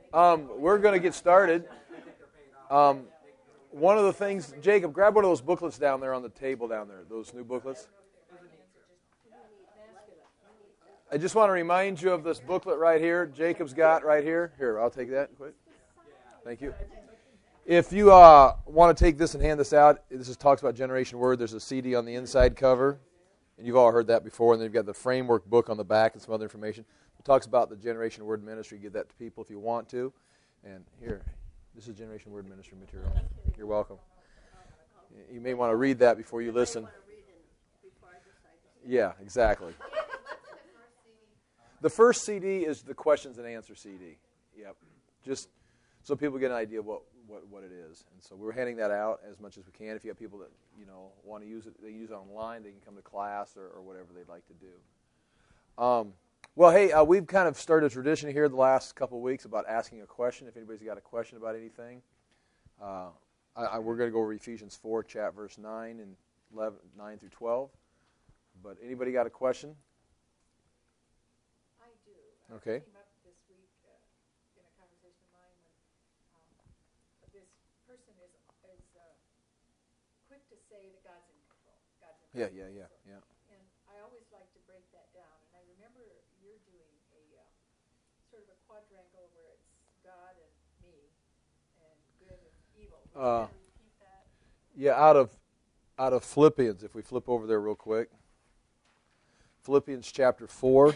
We're going to get started. One of the things, Jacob, grab one of those booklets down there on the table down there, those new booklets. I just want to remind you of this booklet right here, Jacob's got right here. Here, I'll take that quick. Thank you. If you want to take this and hand this out, this talks about Generation Word. There's a CD on the inside cover, and you've all heard that before. And then you've got the framework book on the back and some other information. It talks about the Generation Word ministry. Give that to people if you want to. And here, this is Generation Word ministry material. You're welcome. You may want to read that before you listen. Yeah, exactly. The first CD is the questions and answer CD. Yep. Just so people get an idea of what it is. And so we're handing that out as much as we can. If you have people that, want to use it, they use it online, they can come to class or whatever they'd like to do. Well, hey, we've kind of started a tradition here the last couple of weeks about asking a question. If anybody's got a question about anything, we're going to go over Ephesians 4, verse 9 and 9 through 12. But anybody got a question? I do. Okay. I came up this week in a conversation of mine when this person is quick to say that God's in control. Yeah. And I always like to break that down. And I remember you're doing a sort of a quadrangle where it's God and me and good and evil. Would you repeat that? Yeah, out of Philippians, if we flip over there real quick. Philippians chapter 4.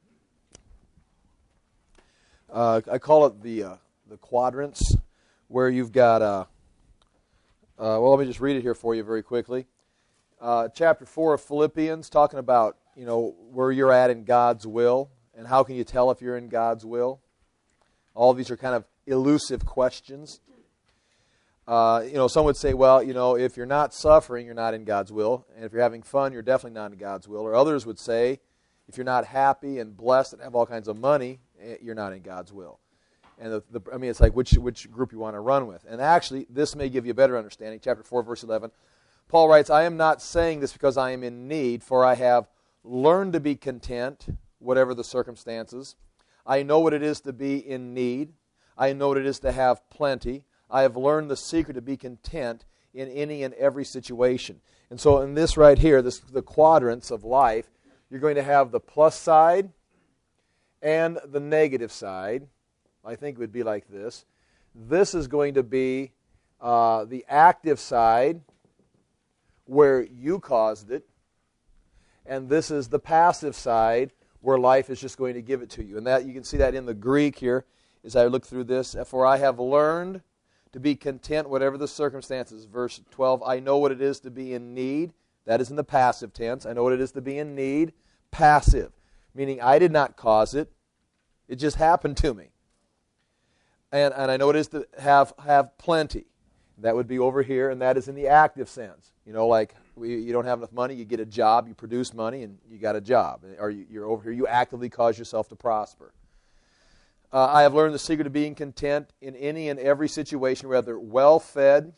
I call it the quadrants, where you've got, let me just read it here for you very quickly. Chapter 4 of Philippians, talking about, where you're at in God's will, and how can you tell if you're in God's will. All of these are kind of elusive questions. Some would say, well, if you're not suffering, you're not in God's will. And if you're having fun, you're definitely not in God's will. Or others would say, if you're not happy and blessed and have all kinds of money, you're not in God's will. And it's like which group you want to run with. And actually, this may give you a better understanding. Chapter 4, verse 11. Paul writes, I am not saying this because I am in need, for I have learned to be content, whatever the circumstances. I know what it is to be in need. I know what it is to have plenty. I have learned the secret to be content in any and every situation. And so in this right here, the quadrants of life, you're going to have the plus side and the negative side. I think it would be like this. This is going to be the active side where you caused it. And this is the passive side where life is just going to give it to you. And that you can see that in the Greek here as I look through this. For I have learned to be content whatever the circumstances. Verse 12, I know what it is to be in need. That is in the passive tense. I know what it is to be in need. Passive, meaning I did not cause it. It just happened to me. And I know what it is to have plenty. That would be over here, and that is in the active sense. Like you don't have enough money, you get a job, you produce money, and you got a job. Or you're over here, you actively cause yourself to prosper. I have learned the secret of being content in any and every situation, whether well-fed.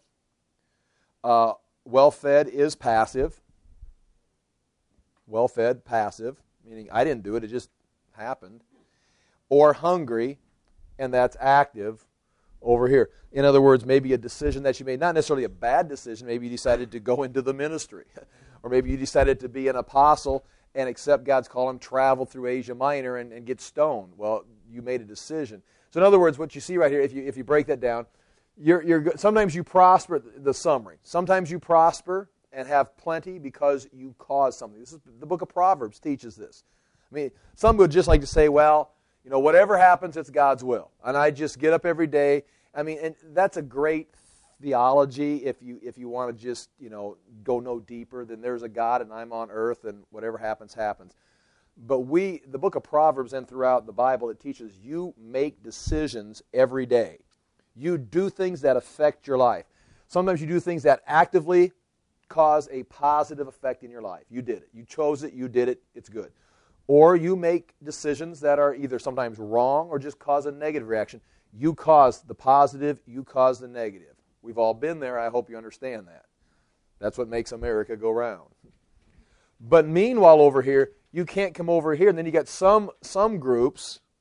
Well-fed is passive. Well-fed, passive, meaning I didn't do it, it just happened. Or hungry, and that's active over here. In other words, maybe a decision that you made, not necessarily a bad decision, maybe you decided to go into the ministry. Or maybe you decided to be an apostle and accept God's call and travel through Asia Minor and get stoned. Well, you made a decision. So in other words, what you see right here, if you break that down, sometimes you prosper, the summary. Sometimes you prosper and have plenty because you cause something. This is the book of Proverbs teaches this. I mean, some would just like to say, well, whatever happens, it's God's will. And I just get up every day. I mean, and that's a great theology if you want to just, go no deeper, then there's a God and I'm on earth and whatever happens, happens. But the book of Proverbs and throughout the Bible, it teaches you make decisions every day. You do things that affect your life. Sometimes you do things that actively cause a positive effect in your life. You did it. You chose it. You did it. It's good. Or you make decisions that are either sometimes wrong or just cause a negative reaction. You cause the positive. You cause the negative. We've all been there. I hope you understand that. That's what makes America go round. But meanwhile over here, you can't come over here. And then you got some groups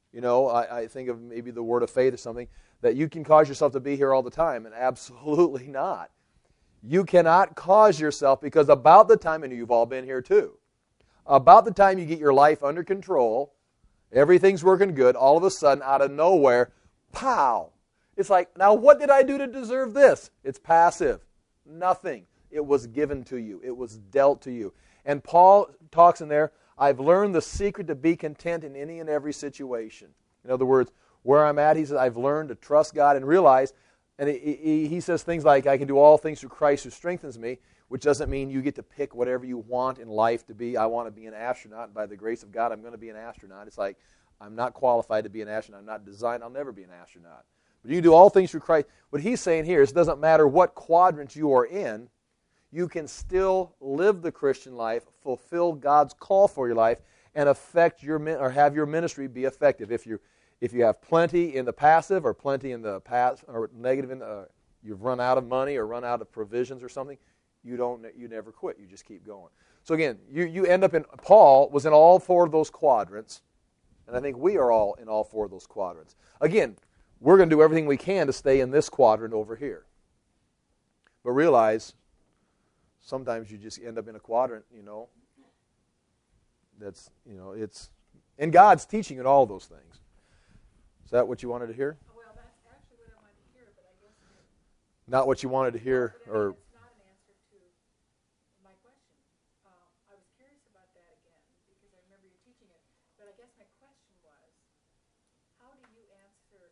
You know, I think of maybe the word of faith or something, that you can cause yourself to be here all the time, and absolutely not. You cannot cause yourself, because about the time, and you've all been here too, about the time you get your life under control, everything's working good, all of a sudden, out of nowhere, pow! It's like, now what did I do to deserve this? It's passive. Nothing. It was given to you. It was dealt to you. And Paul talks in there, I've learned the secret to be content in any and every situation. In other words, where I'm at, he says, I've learned to trust God and realize, and he says things like, I can do all things through Christ who strengthens me, which doesn't mean you get to pick whatever you want in life to be. I want to be an astronaut, and by the grace of God, I'm going to be an astronaut. It's like, I'm not qualified to be an astronaut. I'm not designed. I'll never be an astronaut. But you can do all things through Christ. What he's saying here is it doesn't matter what quadrant you are in, you can still live the Christian life, fulfill God's call for your life, and affect your or have your ministry be effective. If you have plenty in the passive or plenty in the past or negative in the, you've run out of money or run out of provisions or something, you never quit. You just keep going. So again, you end up in, Paul was in all four of those quadrants, and I think we are all in all four of those quadrants. Again, we're going to do everything we can to stay in this quadrant over here. But realize, sometimes you just end up in a quadrant, that's, it's, and God's teaching in all those things. Is that what you wanted to hear? Well, that's actually what I wanted to hear, but I guess not what you wanted to hear, or it's not an answer to my question. I was curious about that again because I remember you teaching it, but I guess my question was, how do you answer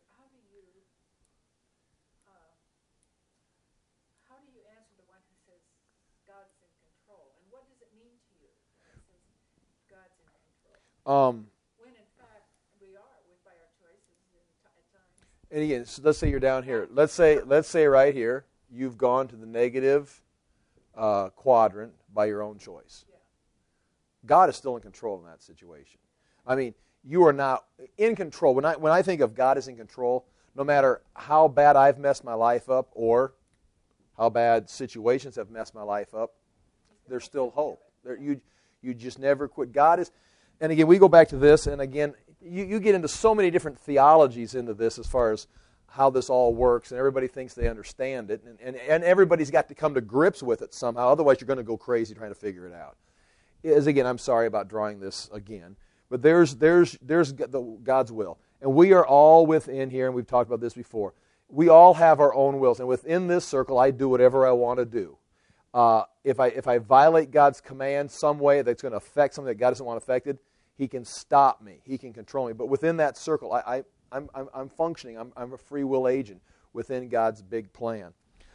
the one who says God's in control, and what does it mean to you when it says God's in control? When in fact we are, by our choices at times. And again, so let's say you're down here. Let's say right here, you've gone to the negative quadrant by your own choice. Yeah. God is still in control in that situation. I mean, you are not in control. When I think of God is in control, no matter how bad I've messed my life up or how bad situations have messed my life up, there's still hope. You just never quit. God is, and again, we go back to this, and again, you get into so many different theologies into this as far as how this all works, and everybody thinks they understand it, and everybody's got to come to grips with it somehow. Otherwise, you're going to go crazy trying to figure it out. Again, I'm sorry about drawing this again, but there's God's will, and we are all within here, and we've talked about this before. We all have our own wills, and within this circle, I do whatever I want to do. If I violate God's command some way that's going to affect something that God doesn't want affected, He can stop me. He can control me. But within that circle, I'm functioning. I'm a free will agent within God's big plan.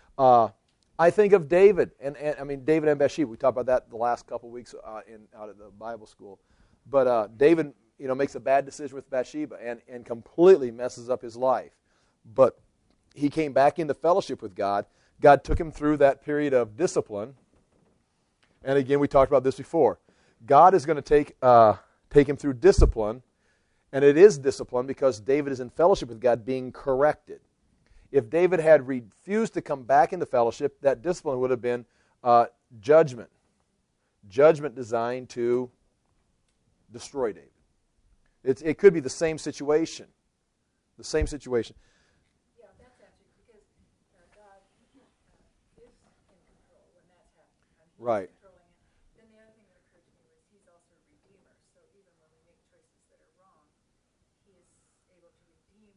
I think of David, and David and Bathsheba. We talked about that the last couple of weeks out at the Bible school. But David, makes a bad decision with Bathsheba and completely messes up his life. But he came back into fellowship with God. God took him through that period of discipline. And again, we talked about this before. God is going to take him through discipline, and it is discipline because David is in fellowship with God being corrected. If David had refused to come back into fellowship, that discipline would have been judgment. Judgment designed to destroy David. It could be the same situation. The same situation. Yeah, that's actually because God is in control when that's happening. Right. Controlling it. Then the other thing that occurred to me was He's also a redeemer. So even when we make choices that are wrong, He is able to redeem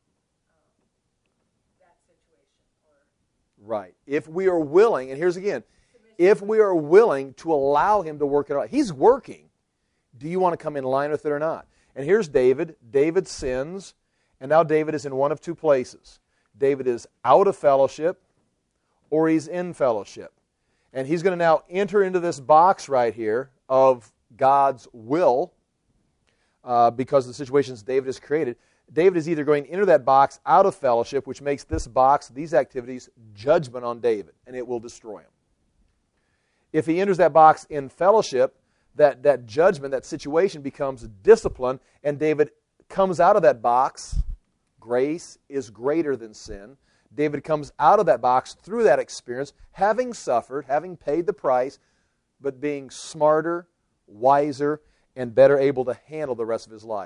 that situation. Right. If we are willing, and here's again, if we are willing to allow Him to work it out. He's working. Do you want to come in line with it or not? And here's David. David sins, and now David is in one of two places. David is out of fellowship, or he's in fellowship. And he's going to now enter into this box right here of God's will because of the situations David has created. David is either going to enter that box out of fellowship, which makes this box, these activities, judgment on David, and it will destroy him. If he enters that box in fellowship, that judgment, that situation becomes discipline, and David comes out of that box. Grace is greater than sin. David comes out of that box through that experience, having suffered, having paid the price, but being smarter, wiser, and better able to handle the rest of his life.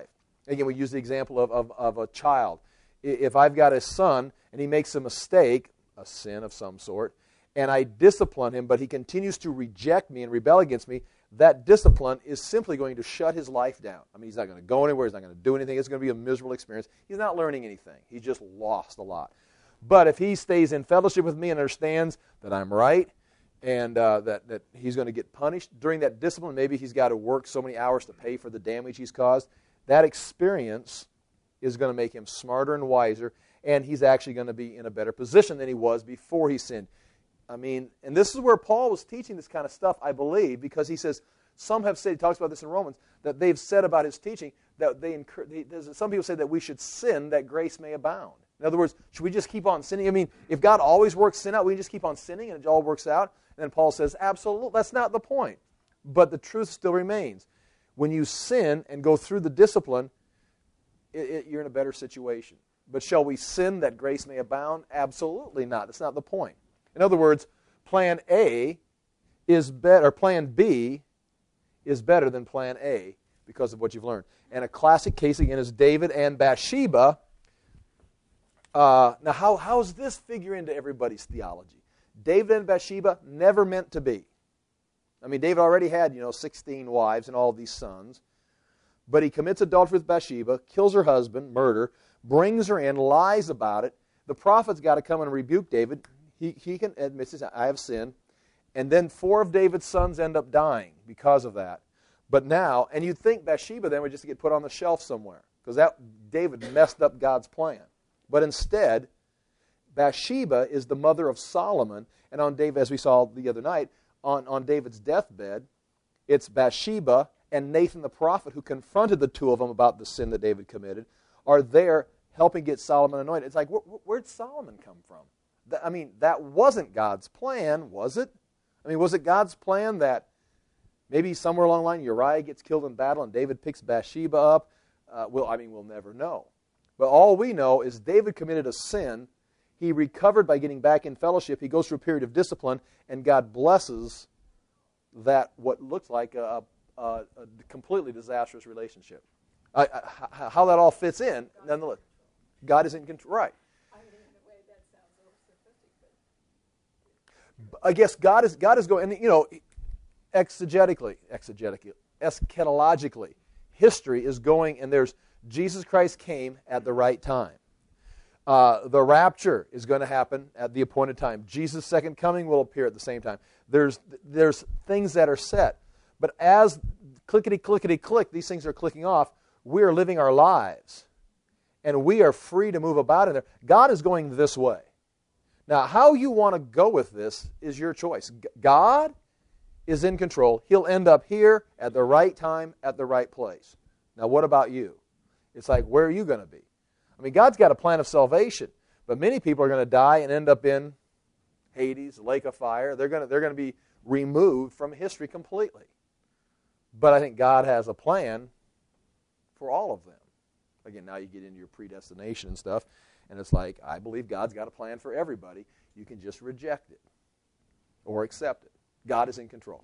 Again, we use the example of a child. If I've got a son and he makes a mistake, a sin of some sort, and I discipline him, but he continues to reject me and rebel against me, that discipline is simply going to shut his life down. I mean, he's not going to go anywhere. He's not going to do anything. It's going to be a miserable experience. He's not learning anything. He's just lost a lot. But if he stays in fellowship with me and understands that I'm right and that he's going to get punished during that discipline, maybe he's got to work so many hours to pay for the damage he's caused, that experience is going to make him smarter and wiser, and he's actually going to be in a better position than he was before he sinned. I mean, and this is where Paul was teaching this kind of stuff, I believe, because he says, some have said, he talks about this in Romans, that they've said about his teaching, that some people say that we should sin that grace may abound. In other words, should we just keep on sinning? I mean, if God always works sin out, we just keep on sinning and it all works out? And then Paul says, absolutely, that's not the point. But the truth still remains. When you sin and go through the discipline, you're in a better situation. But shall we sin that grace may abound? Absolutely not. That's not the point. In other words, plan A is better, or plan B is better than plan A because of what you've learned. And a classic case, again, is David and Bathsheba. Now, how does this figure into everybody's theology? David and Bathsheba never meant to be. I mean, David already had, 16 wives and all of these sons. But he commits adultery with Bathsheba, kills her husband, murder, brings her in, lies about it. The prophet's got to come and rebuke David. He can admit, I have sinned. And then 4 of David's sons end up dying because of that. But now, and you'd think Bathsheba then would just get put on the shelf somewhere, because David messed up God's plan. But instead, Bathsheba is the mother of Solomon, and on David, as we saw the other night, on David's deathbed, it's Bathsheba and Nathan the prophet, who confronted the two of them about the sin that David committed, are there helping get Solomon anointed. It's like, where'd Solomon come from? I mean, that wasn't God's plan, was it? I mean, was it God's plan that maybe somewhere along the line Uriah gets killed in battle and David picks Bathsheba up? We'll never know. But all we know is David committed a sin. He recovered by getting back in fellowship. He goes through a period of discipline, and God blesses that what looks like a completely disastrous relationship. How that all fits in, nonetheless, God is in control. Right. I mean, in a way, that sounds a little simplistic, but I guess God is going, and eschatologically, history is going, and there's Jesus Christ came at the right time. The rapture is going to happen at the appointed time. Jesus' second coming will appear at the same time. There's things that are set. But as clickety-clickety-click, these things are clicking off, we are living our lives. And we are free to move about in there. God is going this way. Now, how you want to go with this is your choice. God is in control. He'll end up here at the right time, at the right place. Now, what about you? It's like, where are you going to be? I mean, God's got a plan of salvation, but many people are going to die and end up in Hades, the lake of fire. They're going to be removed from history completely. But I think God has a plan for all of them. Again, now you get into your predestination and stuff, and it's like, I believe God's got a plan for everybody. You can just reject it or accept it. God is in control.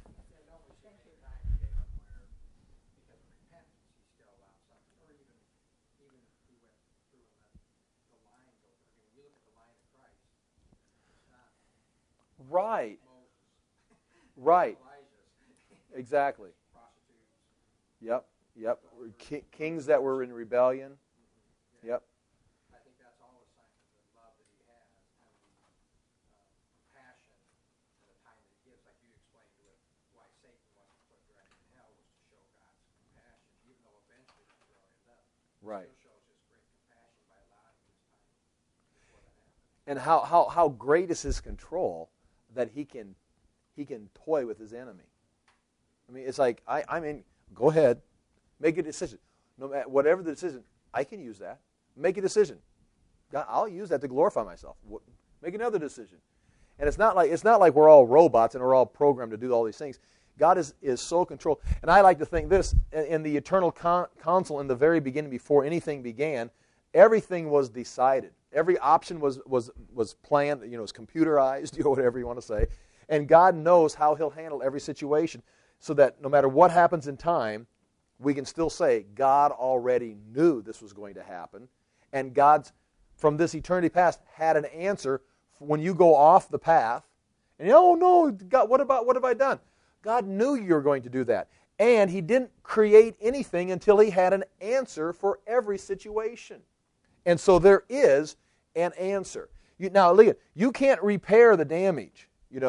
Right. Right. Exactly. Yep. Kings that were in rebellion. Yep. I think that's all a sign of the love that he has, and the compassion and the time that he gives. Like you explained with why Satan wasn't put directly in hell was to show God's compassion, even though eventually he's thrown in them. Right. It still shows his great compassion by allowing his time before that happened. And how great is his control that he can toy with his enemy. I mean, it's like, go ahead, make a decision. No matter whatever the decision, I can use that. Make a decision. God, I'll use that to glorify myself. Make another decision. And it's not like we're all robots and we're all programmed to do all these things. God is so controlled. And I like to think this, in the eternal council in the very beginning, before anything began, everything was decided. Every option was planned, was computerized, whatever you want to say. And God knows how he'll handle every situation so that no matter what happens in time, we can still say God already knew this was going to happen, and God, from this eternity past, had an answer when you go off the path. And oh no, God, what have I done? God knew you were going to do that, and He didn't create anything until He had an answer for every situation. And so there is an answer. Now, look, you can't repair the damage.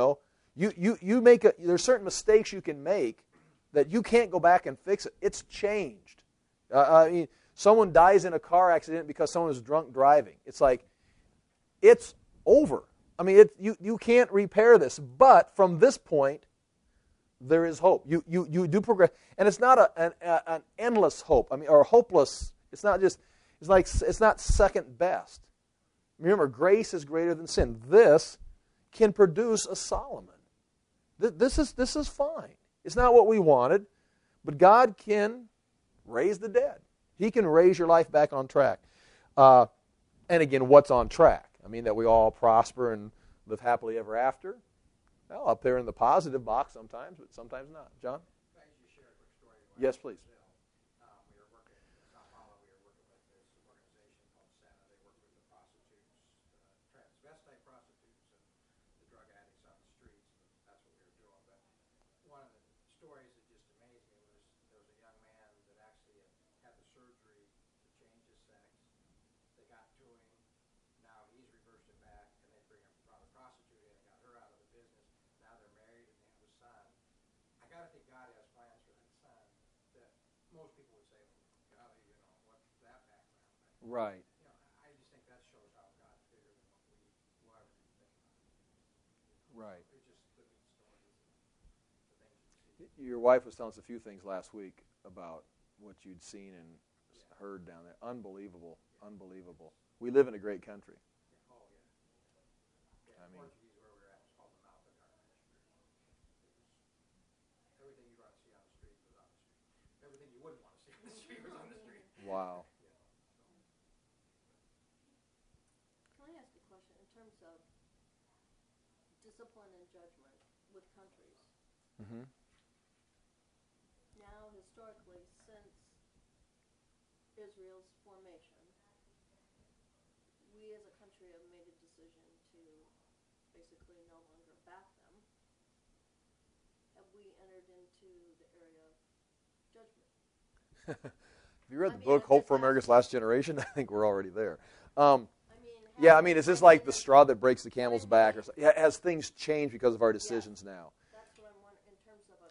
You make there's certain mistakes you can make that you can't go back and fix it. It's changed. I mean, someone dies in a car accident because someone was drunk driving. It's like, it's over. I mean, you can't repair this. But from this point, there is hope. You do progress, and it's not an endless hope. I mean, or hopeless. It's not second best. Remember, grace is greater than sin. This can produce a Solomon. This is fine. It's not what we wanted, but God can raise the dead. He can raise your life back on track. And again, what's on track? I mean, that we all prosper and live happily ever after. Well, up there in the positive box sometimes, but sometimes not. John? Can I just share a quick story? Yes, please. We were working in Sao Paulo. We were working with this organization called SENA. They work with the prostitutes, transvestite prostitutes, and the drug addicts on the streets. And that's what we were doing. But one of the stories that just amazed me was there was a young man that actually had the surgery to change his sex. They got to him. Now he's reversed it back, and they brought a prostitute in and got her out of the business. Now they're married and they have a son. I got to think God has plans for that son that most people would say, well, golly, what's that background? But, Right. I just think that shows how God's bigger than what we will ever think about. Right. It's just living stories and the things you see. Your wife was telling us a few things last week about what you'd seen and heard down there. Unbelievable. Unbelievable. We live in a great country. Oh, yeah. I mean, Portuguese, where we were at, was called the Mouth of Carmen. Everything you'd want to see on the street was on the street. Everything you wouldn't want to see on the street was on the street. wow. Can I ask a question in terms of discipline and judgment with countries? Mm-hmm. Now, historically, since Israel's formation, we as a country have made a decision to basically no longer back them. Have we entered into the area of judgment? Have you read the I mean, book I'm Hope just for America's Last Generation? I think we're already there. I mean, Is this like the straw that breaks the camel's back? Or something? Has things changed because of our decisions now? That's what I'm wondering in terms of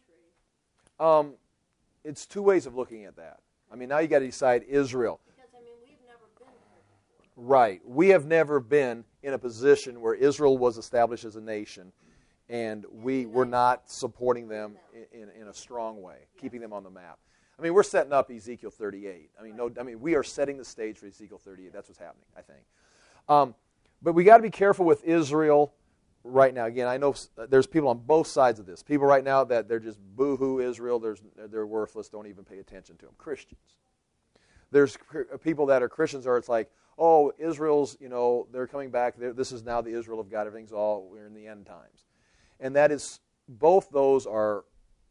a country. It's two ways of looking at that. I mean, now you got to decide Israel. Because, we've never been here before. Right. We have never been in a position where Israel was established as a nation, and we were not supporting them in a strong way, keeping them on the map. I mean, we're setting up Ezekiel 38. We are setting the stage for Ezekiel 38. That's what's happening, I think. But we got to be careful with Israel right now. Again, I know there's people on both sides of this. People right now that they're just boo-hoo Israel. They're worthless. Don't even pay attention to them. Christians. There's people that are Christians, or it's like, oh, Israel's, they're coming back. This is now the Israel of God. We're in the end times. And that is, both those are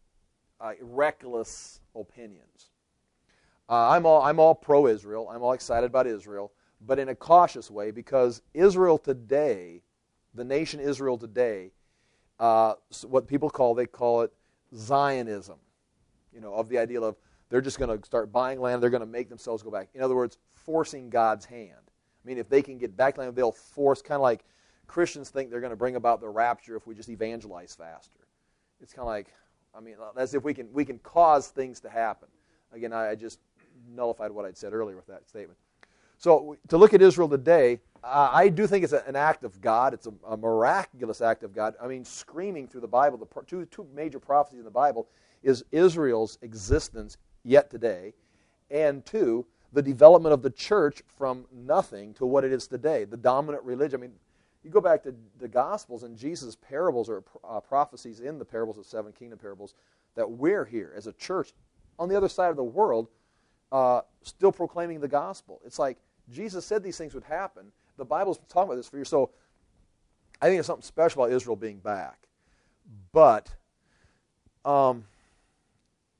reckless opinions. I'm all pro-Israel. I'm all excited about Israel, but in a cautious way, because Israel today, the nation Israel today, what people call it Zionism, of the idea of they're just going to start buying land, they're going to make themselves go back. In other words, forcing God's hand. I mean, if they can get back land, they'll force, kind of like Christians think they're going to bring about the rapture if we just evangelize faster. It's kind of like, as if we can cause things to happen. Again, I just nullified what I'd said earlier with that statement. So to look at Israel today, I do think it's an act of God. It's a miraculous act of God. Screaming through the Bible, the two major prophecies in the Bible is Israel's existence yet today, and two, the development of the church from nothing to what it is today, the dominant religion. You go back to the Gospels, and Jesus' parables or prophecies in the parables of seven kingdom parables, that we're here as a church on the other side of the world still proclaiming the gospel. It's like Jesus said these things would happen. The Bible's talking about this for you. So I think there's something special about Israel being back. But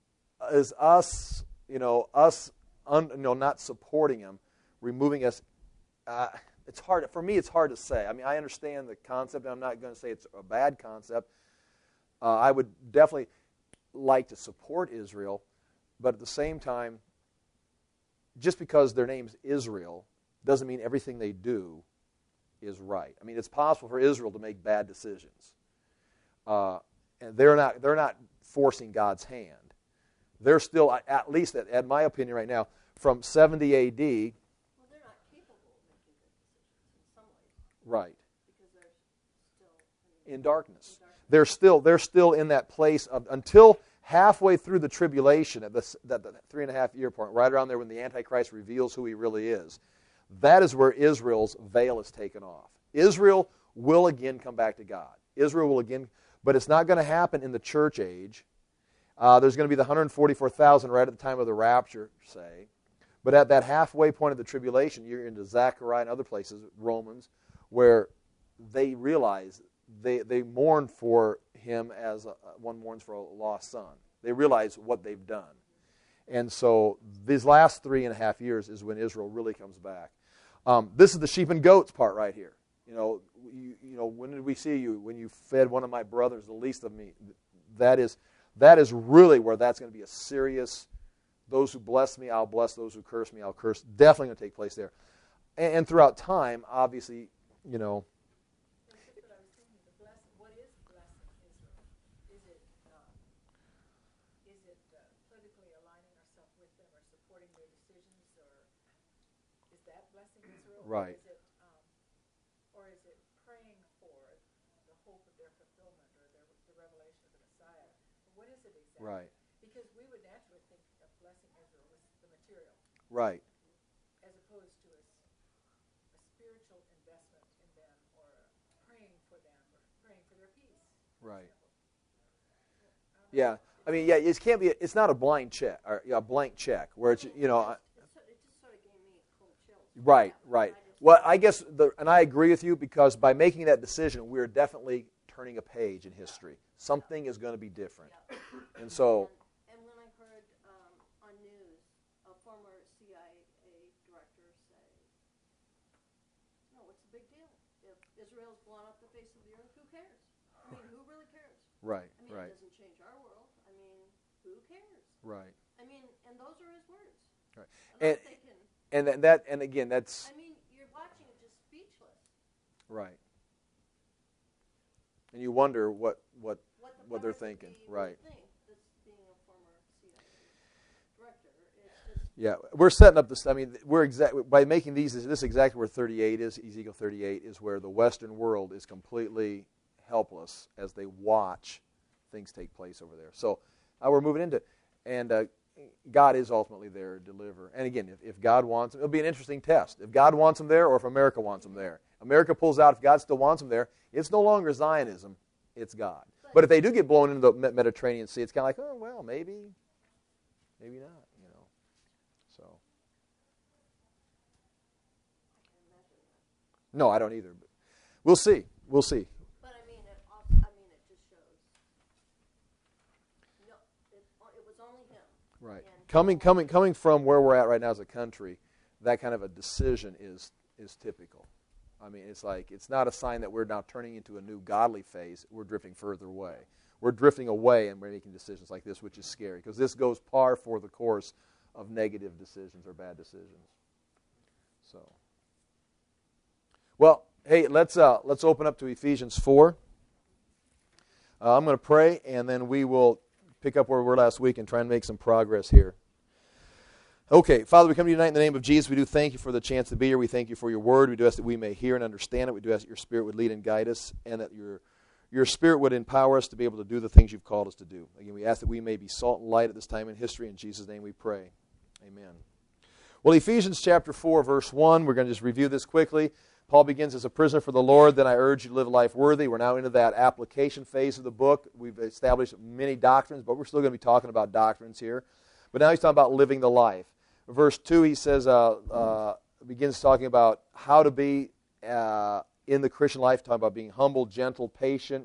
is us, us not supporting him, removing us. It's hard for me. It's hard to say. I mean, I understand the concept, and I'm not going to say it's a bad concept. I would definitely like to support Israel, but at the same time, just because their name's Israel doesn't mean everything they do is right. I mean, it's possible for Israel to make bad decisions, and they're not forcing God's hand. They're still, at least at my opinion right now, from 70 A.D. Well, they're not capable of making good decisions in some ways. Right. Because they're still In darkness. They're still in that place of, until halfway through the tribulation, at the 3.5 year point, right around there when the Antichrist reveals who he really is. That is where Israel's veil is taken off. Israel will again come back to God. Israel will again, but it's not going to happen in the church age. There's going to be the 144,000 right at the time of the rapture, say. But at that halfway point of the tribulation, you're into Zechariah and other places, Romans, where they realize they mourn for him as one mourns for a lost son. They realize what they've done. And so these last 3.5 years is when Israel really comes back. This is the sheep and goats part right here. When did we see you? When you fed one of my brothers, the least of me. That is really where that's going to be a serious, those who bless me, I'll bless. Those who curse me, I'll curse. Definitely going to take place there. And throughout time, obviously, What is blessing Israel? Is it politically aligning ourselves with them or supporting their decisions, or is that blessing Israel? Right. Or is it praying for the hope of their fulfillment or the revelation of the Messiah? What is it exactly? Right. Because we would naturally think of blessing Israel with the material, Right. as opposed to a spiritual investment in them, or praying for them, or praying for their peace. Right. Yeah. I mean, yeah, it can't be. It's not a blind check or a blank check where it's It just sort of gave me cold chills. Right. Right. Well, I guess, and I agree with you, because by making that decision, we're definitely turning a page in history. Something is going to be different, and so. And when I heard on news a former CIA director say, what's the big deal? If Israel's blown up the face of the earth, who cares? I mean, who really cares? Right. I mean, Right. it doesn't change our world. I mean, who cares? Right. I mean, and those are his words. Right. And I'm thinking, And again, that's I mean, you're watching it just speechless. right. And you wonder what What they're thinking. Right. Think, this being a former CIA director, it's just Yeah, we're setting up this. I mean, by making these. This is exactly where 38 is. Ezekiel 38 is where the Western world is completely helpless as they watch things take place over there. So we're moving into, and God is ultimately there to deliver. And again, if God wants them, it'll be an interesting test. If God wants them there, or if America wants them there. America pulls out. If God still wants them there, it's no longer Zionism. It's God. But if they do get blown into the Mediterranean Sea, it's kind of like, oh well, maybe not. So. No, I don't either. But we'll see. We'll see. But I mean, it just shows. No, it was only him. Right. And Coming from where we're at right now as a country, that kind of a decision is typical. I mean, it's like, it's not a sign that we're now turning into a new godly phase. We're drifting further away. We're drifting away, and we're making decisions like this, which is scary, because this goes par for the course of negative decisions or bad decisions. So, well, hey, let's open up to Ephesians 4. I'm going to pray, and then we will pick up where we were last week and try and make some progress here. Okay, Father, we come to you tonight in the name of Jesus. We do thank you for the chance to be here. We thank you for your word. We do ask that we may hear and understand it. We do ask that your Spirit would lead and guide us, and that your Spirit would empower us to be able to do the things you've called us to do. Again, we ask that we may be salt and light at this time in history. In Jesus' name we pray. Amen. Well, Ephesians chapter 4, verse 1, we're going to just review this quickly. Paul begins, as a prisoner for the Lord, then I urge you to live a life worthy. We're now into that application phase of the book. We've established many doctrines, but we're still going to be talking about doctrines here. But now he's talking about living the life. Verse 2, he says, begins talking about how to be in the Christian life, talking about being humble, gentle, patient,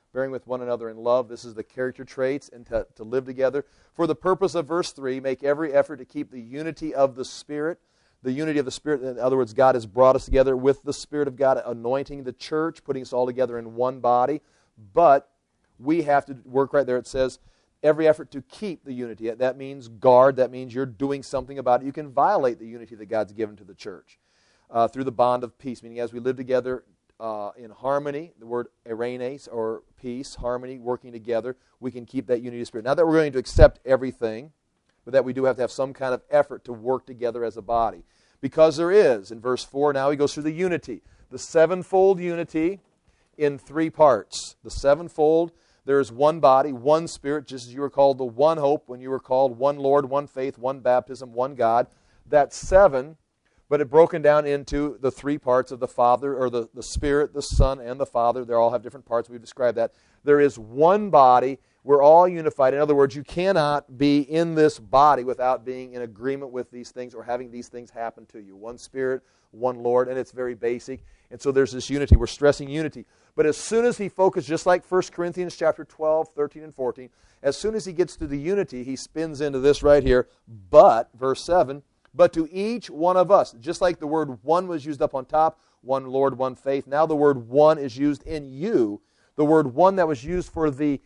bearing with one another in love. This is the character traits, and to live together. For the purpose of verse 3, make every effort to keep the unity of the Spirit. The unity of the Spirit, in other words, God has brought us together with the Spirit of God, anointing the church, putting us all together in one body. But we have to work right there. It says, every effort to keep the unity. That means guard. That means you're doing something about it. You can violate the unity that God's given to the church through the bond of peace, meaning as we live together in harmony, the word erenes, or peace, harmony, working together, we can keep that unity of spirit. Not that we're going to accept everything, but that we do have to have some kind of effort to work together as a body. Because there is, in verse 4, now he goes through the unity. The sevenfold unity in three parts. The sevenfold, there is one body, one Spirit, just as you were called the one hope when you were called one Lord, one faith, one baptism, one God. That's seven, but it broken down into the three parts of the Father, or the Spirit, the Son, and the Father. They all have different parts. We've described that. There is one body. We're all unified. In other words, you cannot be in this body without being in agreement with these things or having these things happen to you. One Spirit, one Lord, and it's very basic. And so there's this unity. We're stressing unity. But as soon as he focuses, just like 1 Corinthians chapter 12, 13, and 14, as soon as he gets to the unity, he spins into this right here. But, verse 7, but to each one of us, just like the word one was used up on top, one Lord, one faith, now the word one is used in you. The word one that was used for the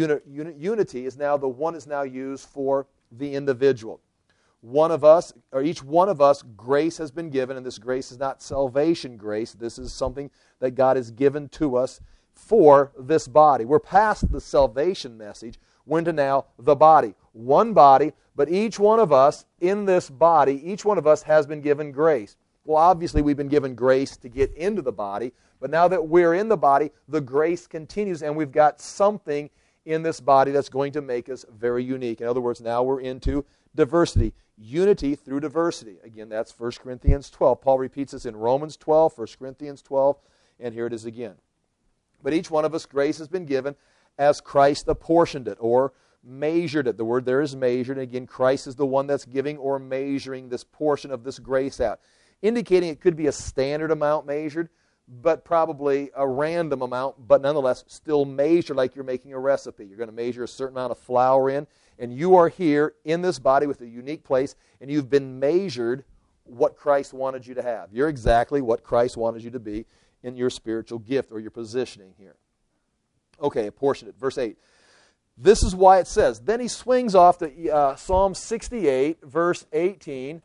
unity is now, the one is now used for the individual. One of us, or each one of us, grace has been given, and this grace is not salvation grace. This is something that God has given to us for this body. We're past the salvation message. We're into now the body. One body, but each one of us in this body, each one of us has been given grace. Well, obviously we've been given grace to get into the body, but now that we're in the body, the grace continues, and we've got something in this body that's going to make us very unique. In other words, now we're into diversity. Unity through diversity. Again, that's 1 Corinthians 12. Paul repeats this in Romans 12, 1 Corinthians 12, and here it is again. But each one of us, grace has been given as Christ apportioned it, or measured it. The word there is measured. And again, Christ is the one that's giving or measuring this portion of this grace out, indicating it could be a standard amount measured, but probably a random amount, but nonetheless still measured like you're making a recipe. You're going to measure a certain amount of flour in, and you are here in this body with a unique place, and you've been measured what Christ wanted you to have. You're exactly what Christ wanted you to be in your spiritual gift or your positioning here. Okay, apportion it. Verse 8. This is why it says, then he swings off to Psalm 68, verse 18,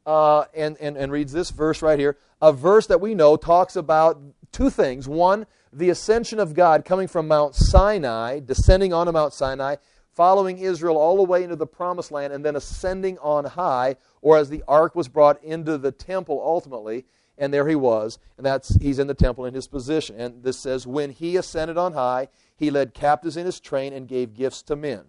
and reads this verse right here, a verse that we know talks about two things. One, the ascension of God coming from Mount Sinai, descending onto Mount Sinai, following Israel all the way into the promised land, and then ascending on high, or as the ark was brought into the temple ultimately, and there he was, and he's in the temple in his position. And this says, when he ascended on high, he led captives in his train and gave gifts to men.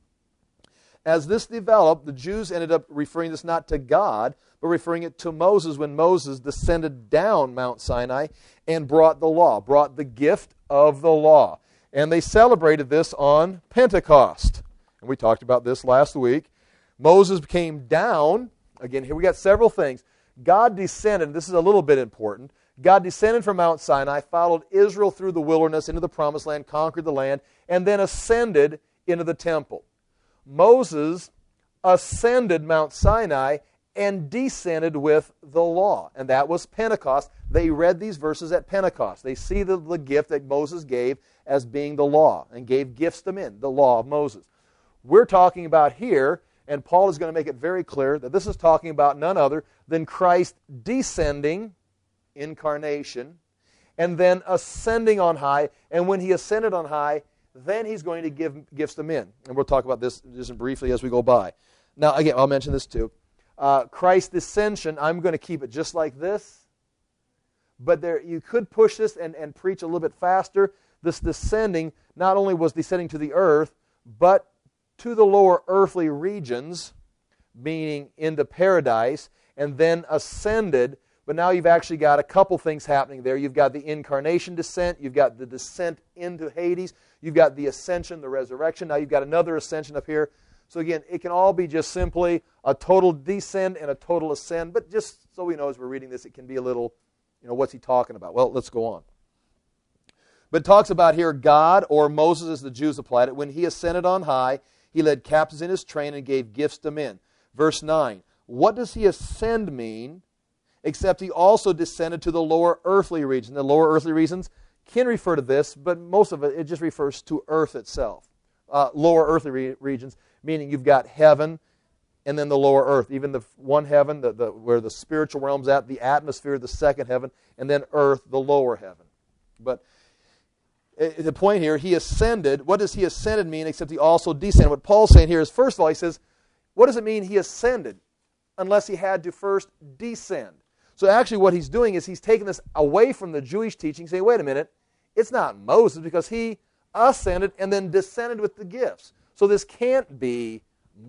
As this developed, the Jews ended up referring this not to God, but referring it to Moses when Moses descended down Mount Sinai and brought the law, brought the gift of the law. And they celebrated this on Pentecost. And we talked about this last week. Moses came down. Again, here we got several things. God descended. This is a little bit important. God descended from Mount Sinai, followed Israel through the wilderness into the promised land, conquered the land, and then ascended into the temple. Moses ascended Mount Sinai and descended with the law. And that was Pentecost. They read these verses at Pentecost. They see the gift that Moses gave as being the law and gave gifts to men, the law of Moses. We're talking about here, and Paul is going to make it very clear that this is talking about none other than Christ descending, incarnation, and then ascending on high. And when he ascended on high, then he's going to give gifts to men. And we'll talk about this just briefly as we go by. Now, again, I'll mention this too. Christ's ascension, I'm going to keep it just like this. But you could push this and preach a little bit faster. This descending not only was descending to the earth, but to the lower earthly regions, meaning into paradise, and then ascended. But now you've actually got a couple things happening there. You've got the incarnation descent. You've got the descent into Hades. You've got the ascension, the resurrection. Now you've got another ascension up here. So again, it can all be just simply a total descend and a total ascend. But just so we know as we're reading this, it can be a little, what's he talking about? Well, let's go on. But it talks about here God, or Moses as the Jews applied it, when he ascended on high, he led captives in his train and gave gifts to men. Verse 9, what does he ascend mean, except he also descended to the lower earthly region? The lower earthly regions can refer to this, but most of it just refers to earth itself. Lower earthly regions, meaning you've got heaven and then the lower earth. Even the one heaven, where the spiritual realm's at, the atmosphere, the second heaven, and then earth, the lower heaven. But the point here, he ascended. What does he ascended mean except he also descended? What Paul's saying here is, first of all, he says, what does it mean he ascended unless he had to first descend? So actually what he's doing is he's taking this away from the Jewish teaching, saying, wait a minute, it's not Moses because he ascended and then descended with the gifts. So this can't be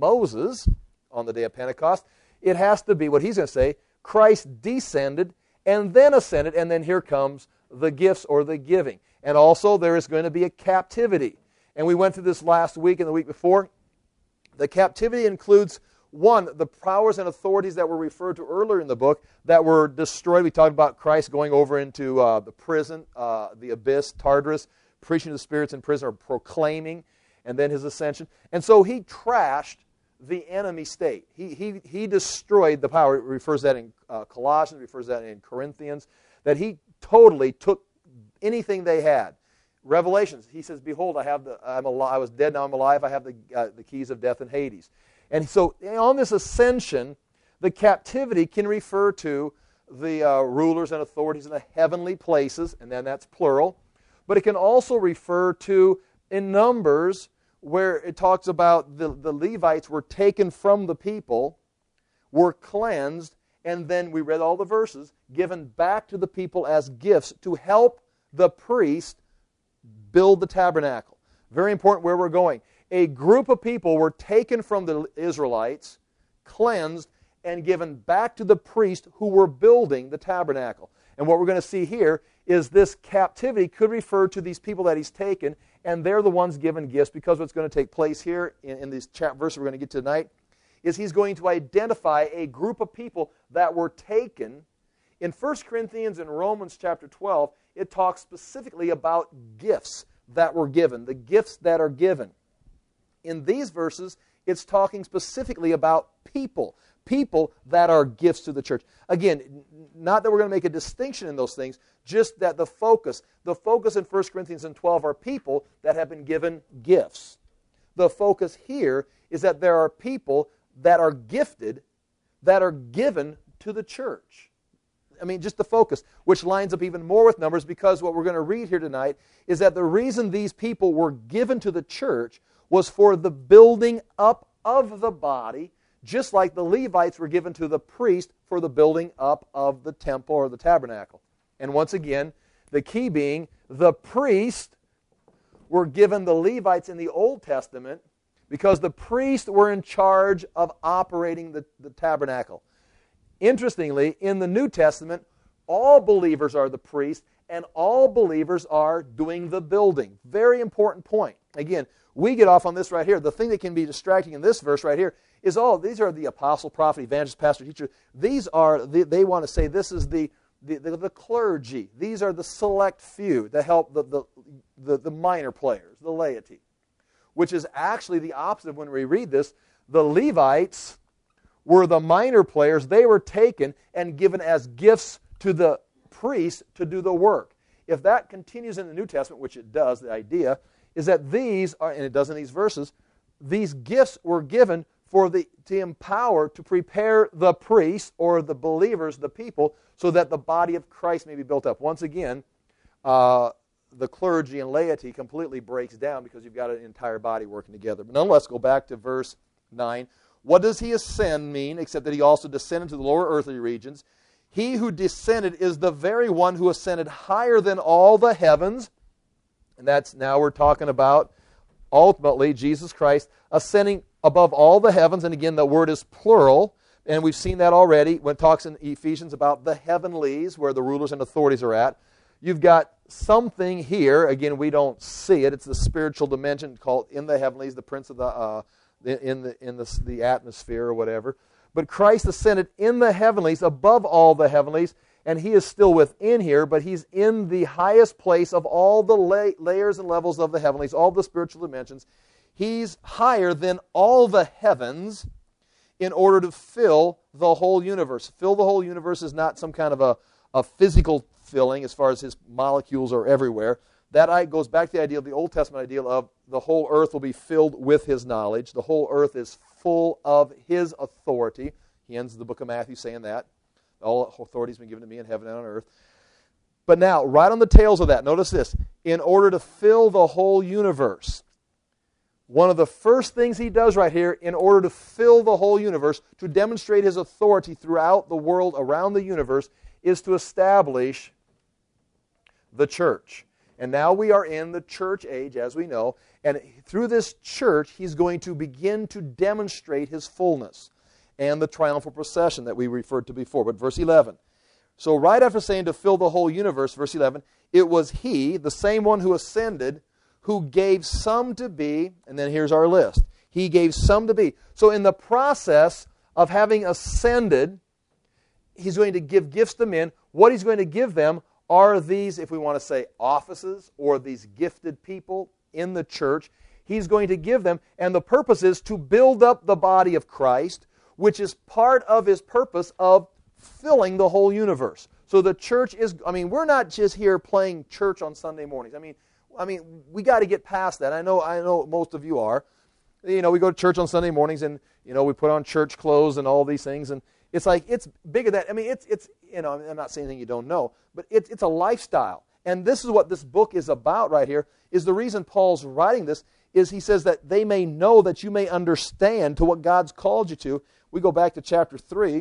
Moses on the day of Pentecost. It has to be what he's going to say, Christ descended and then ascended, and then here comes the gifts or the giving. And also there is going to be a captivity. And we went through this last week and the week before. The captivity includes, one, the powers and authorities that were referred to earlier in the book that were destroyed. We talked about Christ going over into the prison, the abyss, Tartarus, preaching to the spirits in prison, or proclaiming, and then his ascension. And so he trashed the enemy state. He destroyed the power. It refers that in Colossians, refers that in Corinthians, that he totally took anything they had. Revelations, he says, behold, I was dead, now I'm alive, I have the keys of death and Hades. And so on this ascension, the captivity can refer to the rulers and authorities in the heavenly places, and then that's plural. But it can also refer to, in Numbers, where it talks about the Levites were taken from the people, were cleansed, and then we read all the verses, given back to the people as gifts to help the priest build the tabernacle. Very important where we're going. A group of people were taken from the Israelites, cleansed, and given back to the priest who were building the tabernacle. And what we're going to see here is this captivity could refer to these people that he's taken, and they're the ones given gifts, because what's going to take place here in these verses we're going to get to tonight is he's going to identify a group of people that were taken. In 1 Corinthians and Romans chapter 12, it talks specifically about gifts that were given, the gifts that are given. In these verses, it's talking specifically about people that are gifts to the church. Again, not that we're going to make a distinction in those things, just that the focus in 1 Corinthians and 12 are people that have been given gifts. The focus here is that there are people that are gifted, that are given to the church. I mean, just the focus, which lines up even more with Numbers, because what we're going to read here tonight is that the reason these people were given to the church was for the building up of the body, just like the Levites were given to the priest for the building up of the temple or the tabernacle. And once again, the key being the priests were given the Levites in the Old Testament because the priests were in charge of operating the tabernacle. Interestingly, in the New Testament, all believers are the priests and all believers are doing the building. Very important point. Again, we get off on this right here. The thing that can be distracting in this verse right here is these are the apostle, prophet, evangelist, pastor, teacher. These are, they want to say this is the clergy. These are the select few that help the minor players, the laity. Which is actually the opposite of when we read this. The Levites were the minor players. They were taken and given as gifts to the priests to do the work. If that continues in the New Testament, which it does, the idea is that these are, and it does in these verses, these gifts were given to empower, to prepare the priests or the believers, the people, so that the body of Christ may be built up. Once again, the clergy and laity completely breaks down because you've got an entire body working together. But nonetheless, go back to verse 9. What does he ascend mean, except that he also descended to the lower earthly regions? He who descended is the very one who ascended higher than all the heavens. And that's, now we're talking about, ultimately, Jesus Christ ascending above all the heavens. And again, the word is plural. And we've seen that already when it talks in Ephesians about the heavenlies, where the rulers and authorities are at. You've got something here. Again, we don't see it. It's the spiritual dimension called in the heavenlies, the prince of the atmosphere or whatever. But Christ ascended in the heavenlies, above all the heavenlies, and he is still within here, but he's in the highest place of all the layers and levels of the heavenlies, all the spiritual dimensions. He's higher than all the heavens in order to fill the whole universe. Fill the whole universe is not some kind of a physical filling as far as his molecules are everywhere. That goes back to the idea of the Old Testament ideal of the whole earth will be filled with his knowledge. The whole earth is full of his authority. He ends the book of Matthew saying that. All authority has been given to me in heaven and on earth. But now, right on the tails of that, notice this. In order to fill the whole universe, one of the first things he does right here, in order to fill the whole universe, to demonstrate his authority throughout the world, around the universe, is to establish the church. And now we are in the church age, as we know, and through this church, he's going to begin to demonstrate his fullness and the triumphal procession that we referred to before. But verse 11. So right after saying to fill the whole universe, verse 11, it was he, the same one who ascended, who gave some to be, and then here's our list. He gave some to be. So in the process of having ascended, he's going to give gifts to men. What he's going to give them are these, if we want to say, offices or these gifted people in the church. He's going to give them, and the purpose is to build up the body of Christ, which is part of his purpose of filling the whole universe. So the church is, we're not just here playing church on Sunday mornings. We got to get past that. I know most of you are. We go to church on Sunday mornings and, we put on church clothes and all these things. And it's like, it's bigger than that. I'm not saying anything you don't know, but it's a lifestyle. And this is what this book is about right here, is the reason Paul's writing this, is he says that they may know, that you may understand to what God's called you to. We go back to chapter 3,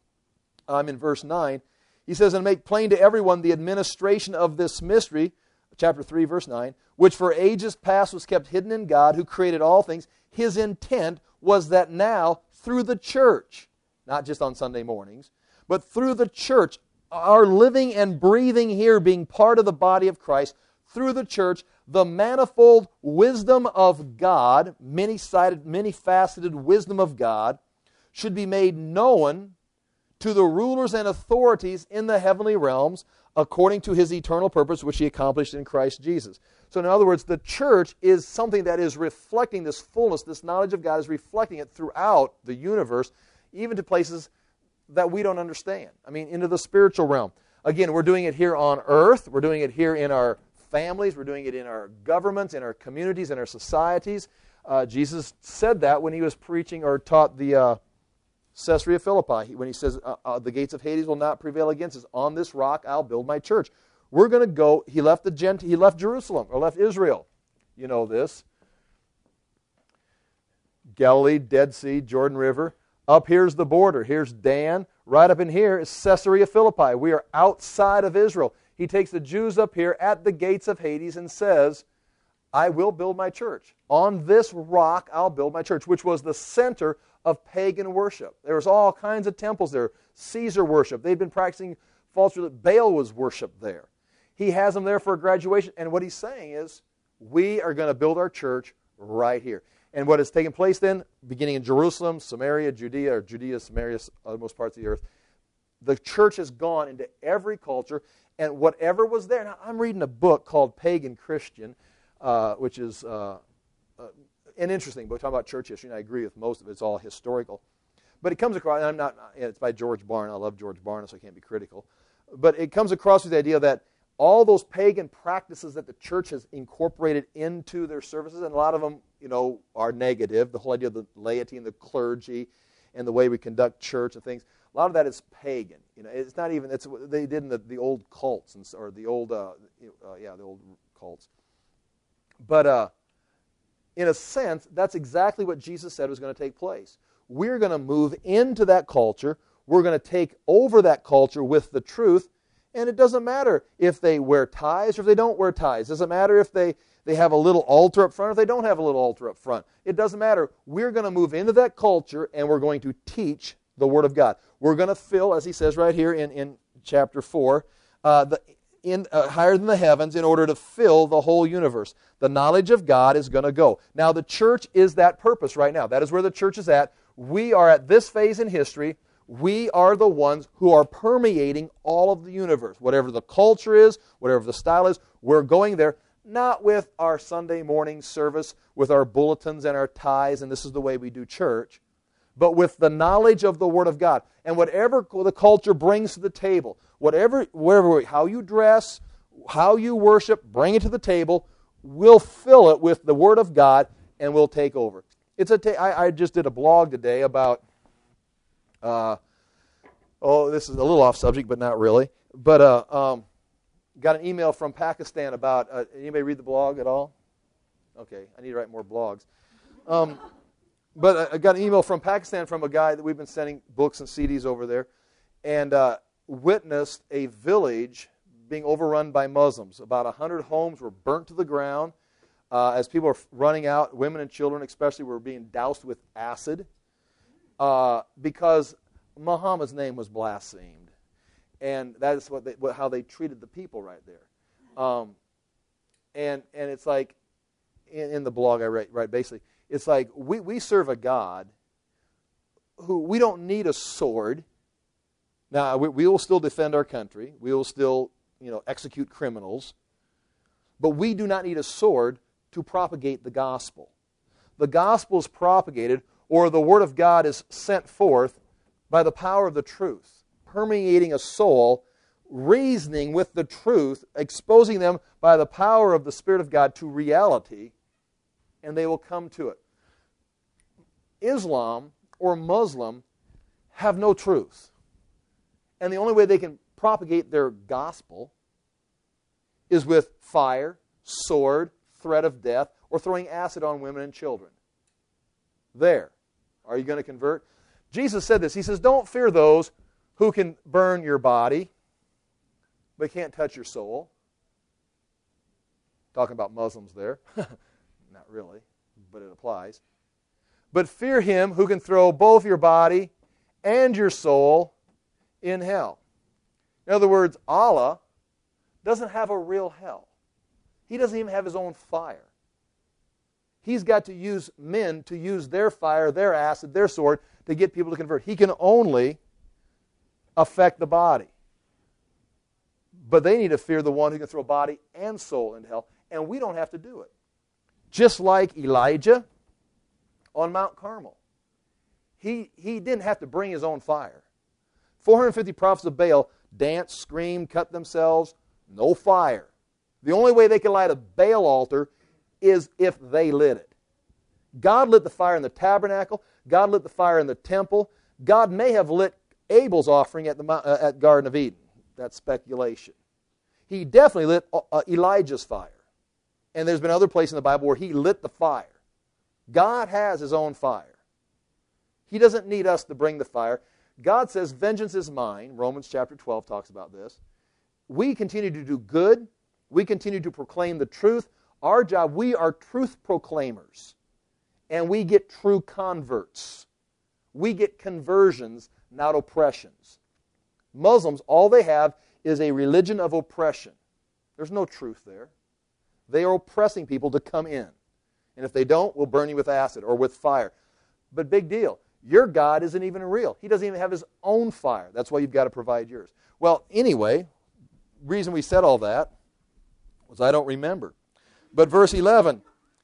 in verse 9. He says, and make plain to everyone the administration of this mystery, chapter 3, verse 9, which for ages past was kept hidden in God, who created all things. His intent was that now, through the church, not just on Sunday mornings, but through the church, our living and breathing here, being part of the body of Christ, through the church, the manifold wisdom of God, many-sided, many-faceted wisdom of God, should be made known to the rulers and authorities in the heavenly realms, according to his eternal purpose, which he accomplished in Christ Jesus. So in other words, the church is something that is reflecting this fullness, this knowledge of God is reflecting it throughout the universe, even to places that we don't understand. Into the spiritual realm. Again, we're doing it here on earth. We're doing it here in our families. We're doing it in our governments, in our communities, in our societies. Jesus said that when he was preaching or taught the Caesarea Philippi, when he says, the gates of Hades will not prevail against us. On this rock I'll build my church. We're going to go, he left Jerusalem, or left Israel. You know this. Galilee, Dead Sea, Jordan River. Up here's the border. Here's Dan. Right up in here is Caesarea Philippi. We are outside of Israel. He takes the Jews up here at the gates of Hades and says, I will build my church. On this rock I'll build my church, which was the center of pagan worship. There was all kinds of temples there. Caesar worship. They'd been practicing false religion. Baal was worshipped there. He has them there for a graduation. And what he's saying is, we are going to build our church right here. And what has taken place then, beginning in Jerusalem, Samaria, Judea, Samaria, most parts of the earth, the church has gone into every culture, and whatever was there. Now, I'm reading a book called Pagan Christian, which is an interesting book, talking about church history, and I agree with most of it. It's all historical. But it comes across, and it's by George Barna. I love George Barna, so I can't be critical. But it comes across with the idea that all those pagan practices that the church has incorporated into their services, and a lot of them, are negative. The whole idea of the laity and the clergy and the way we conduct church and things, a lot of that is pagan. It's not even, it's what they did in the old cults, or the old, the old cults. But in a sense, that's exactly what Jesus said was going to take place. We're going to move into that culture. We're going to take over that culture with the truth. And it doesn't matter if they wear ties or if they don't wear ties. It doesn't matter if they have a little altar up front or if they don't have a little altar up front. It doesn't matter. We're going to move into that culture and we're going to teach the Word of God. We're going to fill, as he says right here in chapter 4, higher than the heavens in order to fill the whole universe. The knowledge of God is going to go. Now the church is that purpose right now. That is where the church is at. We are at this phase in history We are the ones who are permeating all of the universe. Whatever the culture is, whatever the style is, we're going there, not with our Sunday morning service, with our bulletins and our ties, and this is the way we do church, but with the knowledge of the Word of God. And whatever the culture brings to the table, how you dress, how you worship, bring it to the table, we'll fill it with the Word of God, and we'll take over. I just did a blog today about, this is a little off subject, but not really. But got an email from Pakistan about, anybody read the blog at all? Okay, I need to write more blogs. But I got an email from Pakistan from a guy that we've been sending books and CDs over there, and witnessed a village being overrun by Muslims. About 100 homes were burnt to the ground. As people were running out, women and children especially were being doused with acid because Muhammad's name was blasphemed. And that is how they treated the people right there. And it's like, in the blog I write basically, it's like we serve a God who we don't need a sword. Now, we will still defend our country. We will still, execute criminals. But we do not need a sword to propagate the gospel. The gospel is propagated, or the Word of God is sent forth by the power of the truth, permeating a soul, reasoning with the truth, exposing them by the power of the Spirit of God to reality, and they will come to it. Islam or Muslim have no truth. And the only way they can propagate their gospel is with fire, sword, threat of death, or throwing acid on women and children. There. Are you going to convert? Jesus said this. He says, don't fear those who can burn your body, but can't touch your soul. Talking about Muslims there. Not really, but it applies. But fear him who can throw both your body and your soul in hell. In other words, Allah doesn't have a real hell. He doesn't even have his own fire. He's got to use men to use their fire, their acid, their sword to get people to convert. He can only affect the body. But they need to fear the one who can throw body and soul into hell. And we don't have to do it. Just like Elijah on Mount Carmel. He didn't have to bring his own fire. 450 prophets of Baal danced, screamed, cut themselves. No fire. The only way they could light a Baal altar is if they lit it. God lit the fire in the tabernacle. God lit the fire in the temple. God may have lit Abel's offering at Garden of Eden. That's speculation. He definitely lit Elijah's fire. And there's been other places in the Bible where he lit the fire. God has his own fire. He doesn't need us to bring the fire. God says, vengeance is mine. Romans chapter 12 talks about this. We continue to do good. We continue to proclaim the truth. Our job, we are truth proclaimers. And we get true converts. We get conversions, not oppressions. Muslims, all they have is a religion of oppression. There's no truth there. They are oppressing people to come in. And if they don't, we'll burn you with acid or with fire. But big deal. Your God isn't even real. He doesn't even have his own fire. That's why you've got to provide yours. Well, anyway, reason we said all that was I don't remember. But verse 11,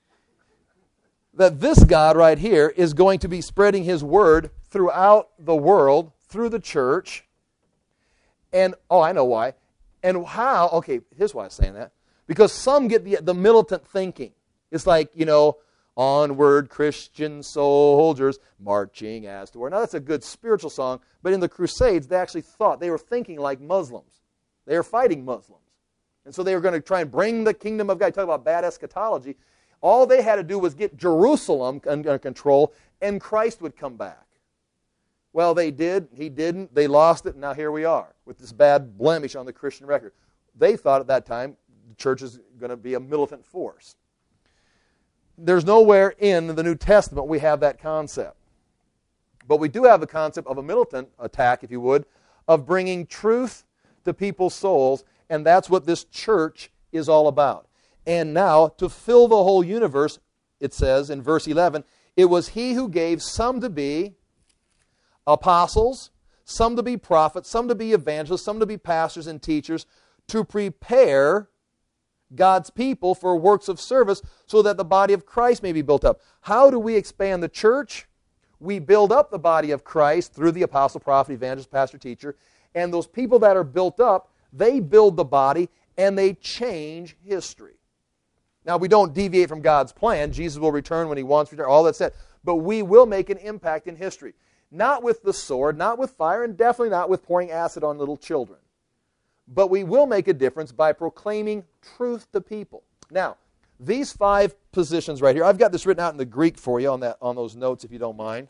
that this God right here is going to be spreading his word throughout the world, through the church. And, I know why. And how, okay, here's why I'm saying that. Because some get the militant thinking. It's like, onward Christian soldiers marching as to war. Now that's a good spiritual song, but in the Crusades they actually thought, they were thinking like Muslims. They were fighting Muslims. And so they were going to try and bring the kingdom of God. Talk about bad eschatology. All they had to do was get Jerusalem under control and Christ would come back. Well, they did. He didn't. They lost it. And now here we are with this bad blemish on the Christian record. They thought at that time the church is going to be a militant force. There's nowhere in the New Testament we have that concept. But we do have the concept of a militant attack, if you would, of bringing truth to people's souls, and that's what this church is all about. And now, to fill the whole universe, it says in verse 11, it was he who gave some to be apostles, some to be prophets, some to be evangelists, some to be pastors and teachers, to prepare God's people for works of service so that the body of Christ may be built up. How do we expand the church? We build up the body of Christ through the apostle, prophet, evangelist, pastor, teacher, and those people that are built up, they build the body and they change history. Now, we don't deviate from God's plan. Jesus will return when He wants to return, all that said. But we will make an impact in history. Not with the sword, not with fire, and definitely not with pouring acid on little children. But we will make a difference by proclaiming truth to people. Now, these 5 positions right here, I've got this written out in the Greek for you on those notes, if you don't mind.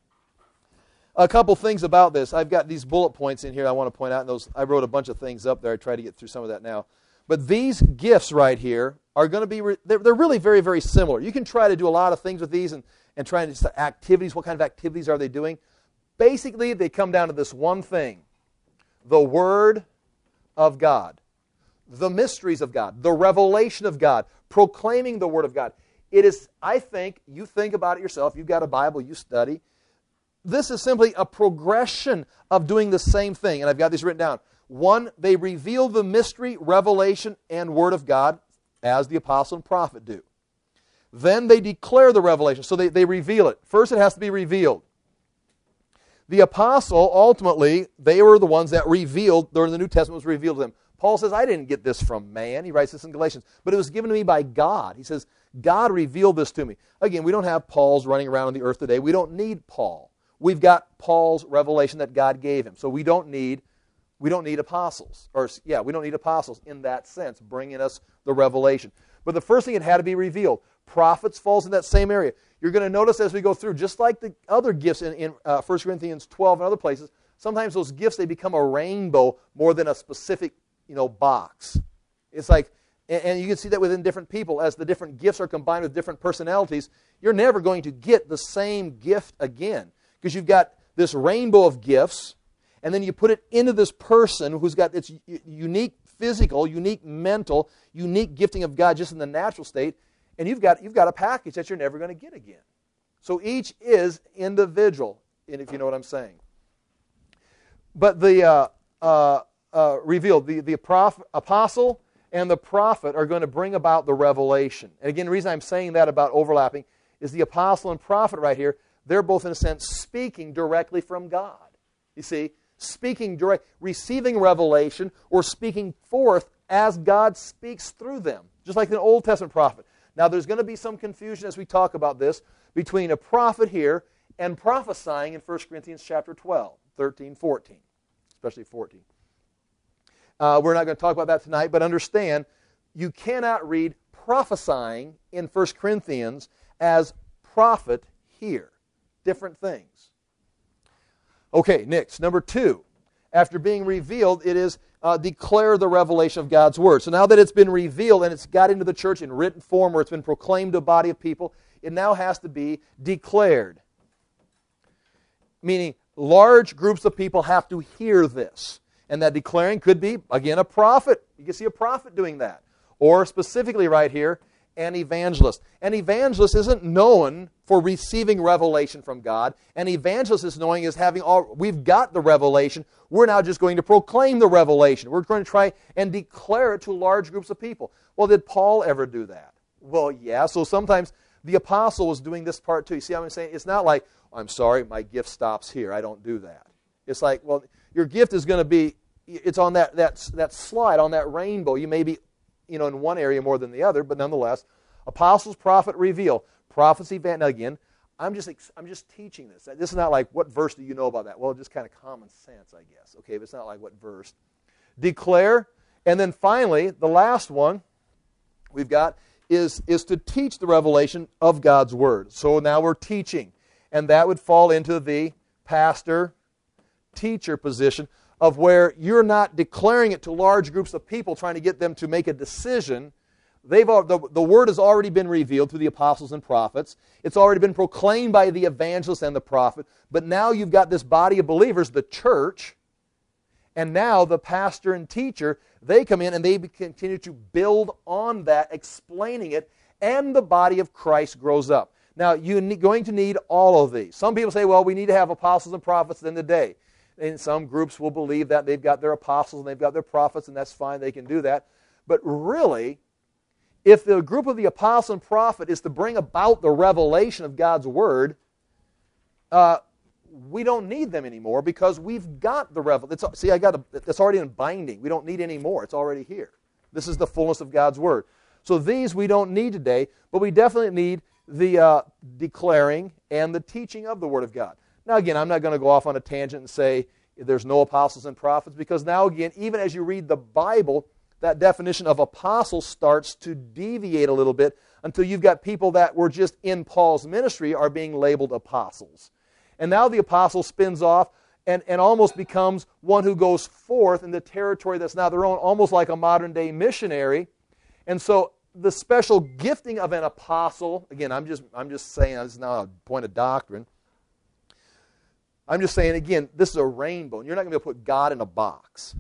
A couple things about this. I've got these bullet points in here I want to point out. And I wrote a bunch of things up there. I try to get through some of that now. But these gifts right here are going to be, they're really very, very similar. You can try to do a lot of things with these and try to just activities. What kind of activities are they doing? Basically, they come down to this one thing: the Word of God, the mysteries of God, the revelation of God, proclaiming the Word of God. It is, I think, you think about it yourself. You've got a Bible, you study. This is simply a progression of doing the same thing. And I've got these written down. 1, they reveal the mystery, revelation, and Word of God as the apostle and prophet do. Then they declare the revelation. So they reveal it. First, it has to be revealed. The apostle, ultimately, they were the ones that revealed, during the New Testament was revealed to them. Paul says, I didn't get this from man. He writes this in Galatians. But it was given to me by God. He says, God revealed this to me. Again, we don't have Pauls running around on the earth today. We don't need Paul. We've got Paul's revelation that God gave him. So we don't need apostles. We don't need apostles in that sense, bringing us the revelation. But the first thing, it had to be revealed. Prophets falls in that same area. You're going to notice as we go through, just like the other gifts in 1 Corinthians 12 and other places, sometimes those gifts, they become a rainbow more than a specific, box. It's like, and you can see that within different people. As the different gifts are combined with different personalities, you're never going to get the same gift again. Because you've got this rainbow of gifts, and then you put it into this person who's got its unique physical, unique mental, unique gifting of God just in the natural state, and you've got a package that you're never going to get again. So each is individual, if you know what I'm saying. But the revealed, the apostle and the prophet are going to bring about the revelation. And again, the reason I'm saying that about overlapping is the apostle and prophet right here, they're both in a sense speaking directly from God. You see, speaking direct, receiving revelation or speaking forth as God speaks through them, just like an Old Testament prophet. Now, there's going to be some confusion as we talk about this between a prophet here and prophesying in 1 Corinthians chapter 12, 13, 14, especially 14. We're not going to talk about that tonight, but understand, you cannot read prophesying in 1 Corinthians as prophet here. Different things. Okay, next, number 2. After being revealed, it is declare the revelation of God's Word. So now that it's been revealed and it's got into the church in written form where it's been proclaimed to a body of people, it now has to be declared. Meaning, large groups of people have to hear this. And that declaring could be, again, a prophet. You can see a prophet doing that. Or specifically right here, an evangelist. An evangelist isn't known for receiving revelation from God. An evangelist is knowing is having we've got the revelation. We're now just going to proclaim the revelation. We're going to try and declare it to large groups of people. Well, did Paul ever do that? Well, yeah. So sometimes the apostle was doing this part too. You see what I'm saying? It's not like, I'm sorry, my gift stops here. I don't do that. It's like, well, your gift is going to be, it's on that slide, on that rainbow. You may be, in one area more than the other, but nonetheless, apostles, prophet, reveal, prophecy, now again, I'm just teaching this. This is not like, what verse do you know about that? Well, just kind of common sense, I guess. Okay, but it's not like what verse. Declare, and then finally, the last one we've got is to teach the revelation of God's Word. So now we're teaching, and that would fall into the pastor, teacher position of where you're not declaring it to large groups of people, trying to get them to make a decision. The Word has already been revealed through the apostles and prophets. It's already been proclaimed by the evangelist and the prophet. But now you've got this body of believers, the church, and now the pastor and teacher, they come in and they continue to build on that, explaining it, and the body of Christ grows up. Now, you're going to need all of these. Some people say, well, we need to have apostles and prophets in the day. And some groups will believe that they've got their apostles and they've got their prophets, and that's fine, they can do that. But really, if the group of the apostle and prophet is to bring about the revelation of God's Word, we don't need them anymore because we've got the revelation. See, it's already in binding. We don't need any more. It's already here. This is the fullness of God's Word. So these we don't need today, but we definitely need the declaring and the teaching of the Word of God. Now again, I'm not going to go off on a tangent and say there's no apostles and prophets, because now again, even as you read the Bible, that definition of apostle starts to deviate a little bit until you've got people that were just in Paul's ministry are being labeled apostles. And now the apostle spins off and almost becomes one who goes forth in the territory that's now their own, almost like a modern-day missionary. And so the special gifting of an apostle, again, I'm just saying, this is not a point of doctrine. I'm just saying, again, this is a rainbow, and you're not going to be able to put God in a box.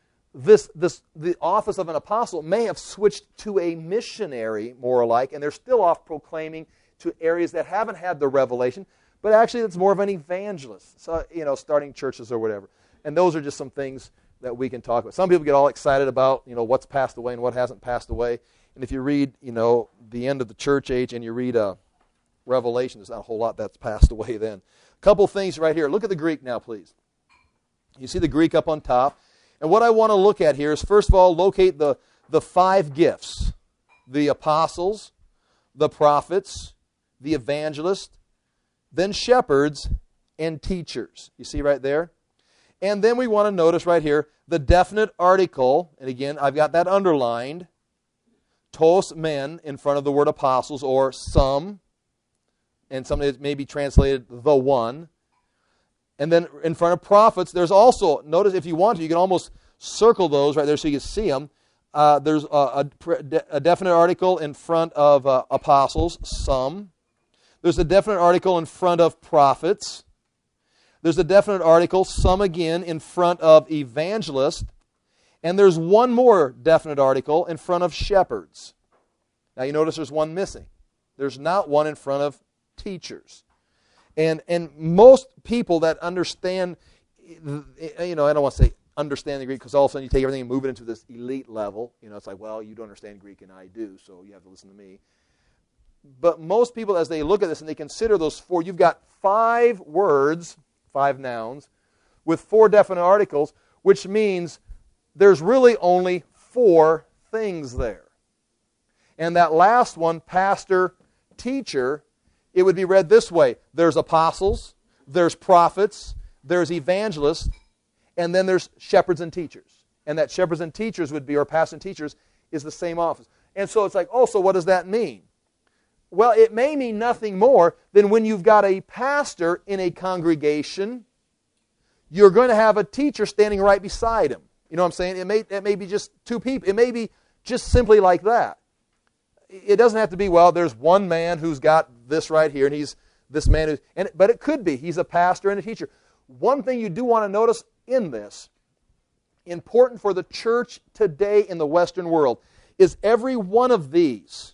The office of an apostle may have switched to a missionary, more alike, and they're still off proclaiming to areas that haven't had the revelation, but actually it's more of an evangelist, so, starting churches or whatever. And those are just some things that we can talk about. Some people get all excited about, what's passed away and what hasn't passed away. And if you read, the end of the church age and you read Revelation, there's not a whole lot that's passed away then. A couple things right here. Look at the Greek now, please. You see the Greek up on top. And what I want to look at here is, first of all, locate the 5 gifts. The apostles, the prophets, the evangelists, then shepherds, and teachers. You see right there? And then we want to notice right here the definite article, and again, I've got that underlined, tos men in front of the word apostles, or some, and some it may be translated the one. And then in front of prophets, there's also, notice if you want to, you can almost circle those right there so you can see them. There's a definite article in front of apostles, some. There's a definite article in front of prophets. There's a definite article, some again, in front of evangelists. And there's one more definite article in front of shepherds. Now you notice there's one missing. There's not one in front of teachers. And most people that understand, I don't want to say understand the Greek, because all of a sudden you take everything and move it into this elite level. It's like, well, you don't understand Greek and I do, so you have to listen to me. But most people, as they look at this and they consider those 4, you've got 5 words, 5 nouns, with 4 definite articles, which means there's really only 4 things there. And that last one, pastor, teacher, it would be read this way. There's apostles, there's prophets, there's evangelists, and then there's shepherds and teachers. And that shepherds and teachers would be, or pastors and teachers, is the same office. And so it's like, so what does that mean? Well, it may mean nothing more than when you've got a pastor in a congregation, you're going to have a teacher standing right beside him. You know what I'm saying? It may be just 2 people. It may be just simply like that. It doesn't have to be, there's one man who's got this right here, and he's this man but it could be. He's a pastor and a teacher. One thing you do want to notice in this, important for the church today in the Western world, is every one of these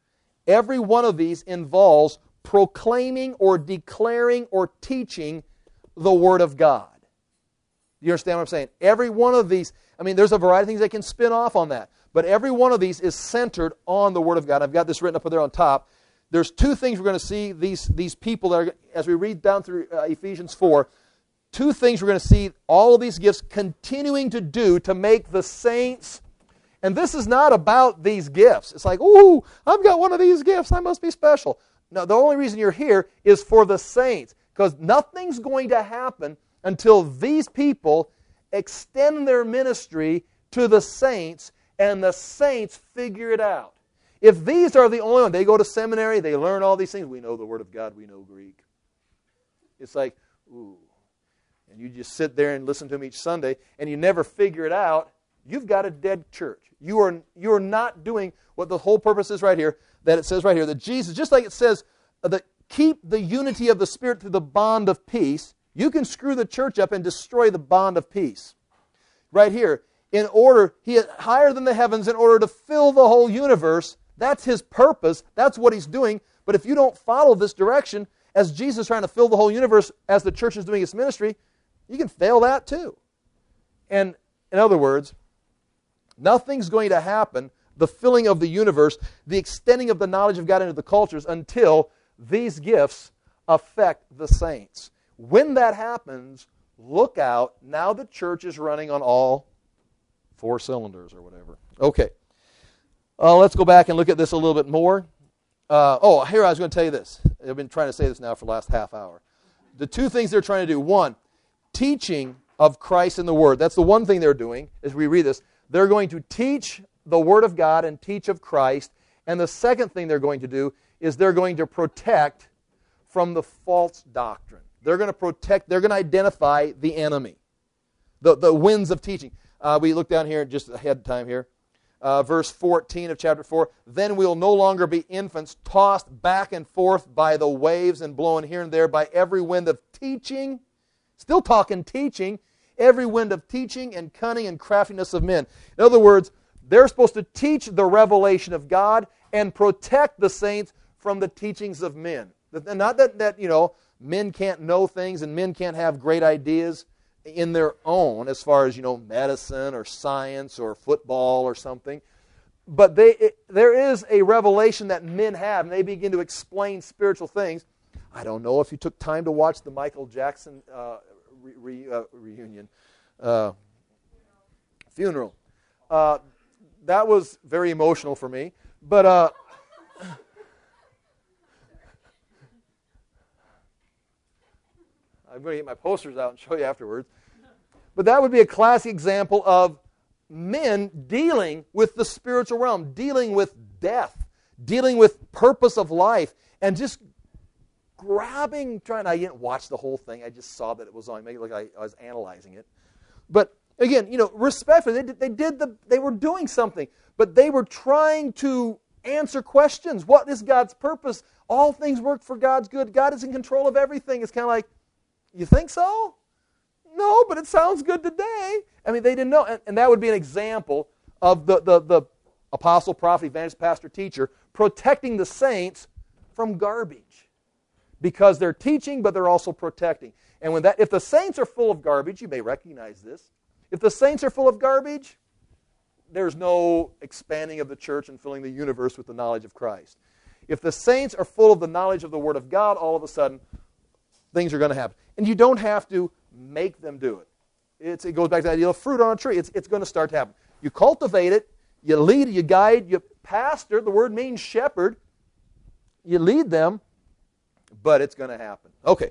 involves proclaiming or declaring or teaching the Word of God. You understand what I'm saying? Every one of these, there's a variety of things that can spin off on that, but every one of these is centered on the Word of God. I've got this written up there on top. There's 2 things we're going to see these people that are, as we read down through Ephesians 4, 2 things we're going to see all of these gifts continuing to do to make the saints. And this is not about these gifts. It's like, ooh, I've got one of these gifts. I must be special. No, the only reason you're here is for the saints, because nothing's going to happen until these people extend their ministry to the saints and the saints figure it out. If these are the only ones, they go to seminary, they learn all these things. We know the Word of God, we know Greek. It's like, ooh. And you just sit there and listen to them each Sunday, and you never figure it out. You've got a dead church. You are not doing what the whole purpose is right here, that it says right here, that Jesus, just like it says, that keep the unity of the Spirit through the bond of peace, you can screw the church up and destroy the bond of peace. Right here, He is higher than the heavens in order to fill the whole universe. That's His purpose. That's what He's doing. But if you don't follow this direction, as Jesus is trying to fill the whole universe, as the church is doing its ministry, You can fail that too. And in other words, nothing's going to happen, the filling of the universe, the extending of the knowledge of God into the cultures, until these gifts affect the saints. When that happens, look out. Now the church is running on all 4 cylinders or whatever. Okay. Let's go back and look at this a little bit more. Here I was going to tell you this. I've been trying to say this now for the last half hour. The 2 things they're trying to do. 1, teaching of Christ and the Word. That's the one thing they're doing as we read this. They're going to teach the Word of God and teach of Christ. And the second thing they're going to do is they're going to protect from the false doctrine. They're going to protect, they're going to identify the enemy, the winds of teaching. We look down here just ahead of time here. Verse 14 of chapter 4, then we'll no longer be infants tossed back and forth by the waves and blown here and there by every wind of teaching. Still talking teaching. Every wind of teaching and cunning and craftiness of men. In other words, they're supposed to teach the revelation of God and protect the saints from the teachings of men. Not that men can't know things and men can't have great ideas in their own, as far as, medicine or science or football or something. But there is a revelation that men have, and they begin to explain spiritual things. I don't know if you took time to watch the Michael Jackson reunion, funeral. That was very emotional for me. But I'm going to get my posters out and show you afterwards. But that would be a classic example of men dealing with the spiritual realm, dealing with death, dealing with purpose of life, and just grabbing, I didn't watch the whole thing. I just saw that it was on. Maybe like I was analyzing it. But again, respectfully, they were doing something, but they were trying to answer questions. What is God's purpose? All things work for God's good. God is in control of everything. It's kind of like, you think so? No, but it sounds good today. I mean, they didn't know. And that would be an example of the apostle, prophet, evangelist, pastor, teacher protecting the saints from garbage. Because they're teaching, but they're also protecting. And if the saints are full of garbage, you may recognize this. If the saints are full of garbage, there's no expanding of the church and filling the universe with the knowledge of Christ. If the saints are full of the knowledge of the Word of God, all of a sudden, things are going to happen. And you don't have to make them do it. It goes back to the idea of fruit on a tree. It's going to start to happen. You cultivate it, you lead, you guide, you pastor. The word means shepherd. You lead them, but it's going to happen. Okay,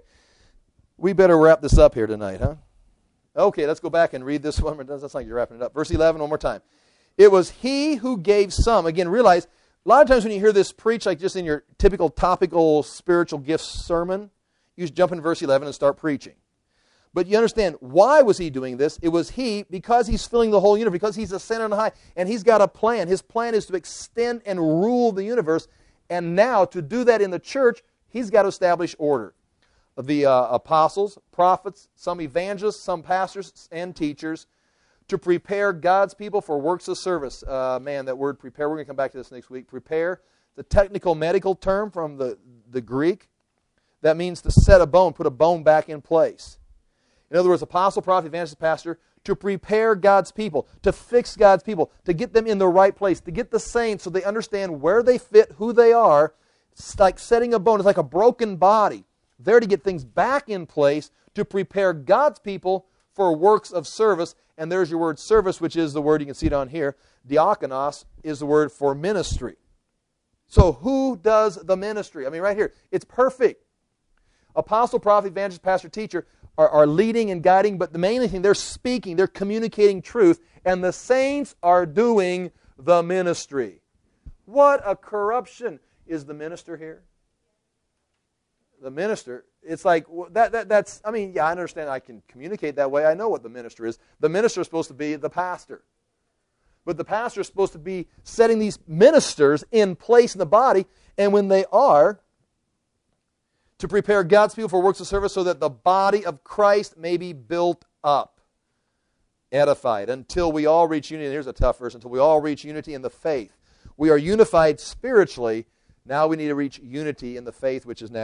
we better wrap this up here tonight, huh? Okay, let's go back and read this one. That's like you're wrapping it up. Verse 11, one more time. It was he who gave some. Again, realize, a lot of times when you hear this preached, like just in your typical topical spiritual gifts sermon, you just jump in verse 11 and start preaching. But you understand, why was he doing this? It was because he's filling the whole universe, because he's ascended on high, and he's got a plan. His plan is to extend and rule the universe, and now to do that in the church, he's got to establish order. The apostles, prophets, some evangelists, some pastors and teachers, to prepare God's people for works of service. That word prepare, we're going to come back to this next week. Prepare, the technical medical term from the Greek, that means to set a bone, put a bone back in place. In other words, apostle, prophet, evangelist, pastor, to prepare God's people, to fix God's people, to get them in the right place, to get the saints so they understand where they fit, who they are. It's like setting a bone. It's like a broken body. There to get things back in place, to prepare God's people for works of service. And there's your word service, which is the word, you can see it on here. Diakonos is the word for ministry. So who does the ministry? I mean, right here, it's perfect. Apostle, prophet, evangelist, pastor, teacher are leading and guiding, but the main thing, they're speaking, they're communicating truth, and the saints are doing the ministry. What a corruption. Is the minister here? The minister, it's like, that's, I mean, yeah, I understand I can communicate that way. I know what the minister is. The minister is supposed to be the pastor. But the pastor is supposed to be setting these ministers in place in the body, and when they are, to prepare God's people for works of service so that the body of Christ may be built up, edified, until we all reach unity. And here's a tough verse, until we all reach unity in the faith. We are unified spiritually. Now we need to reach unity in the faith, which is now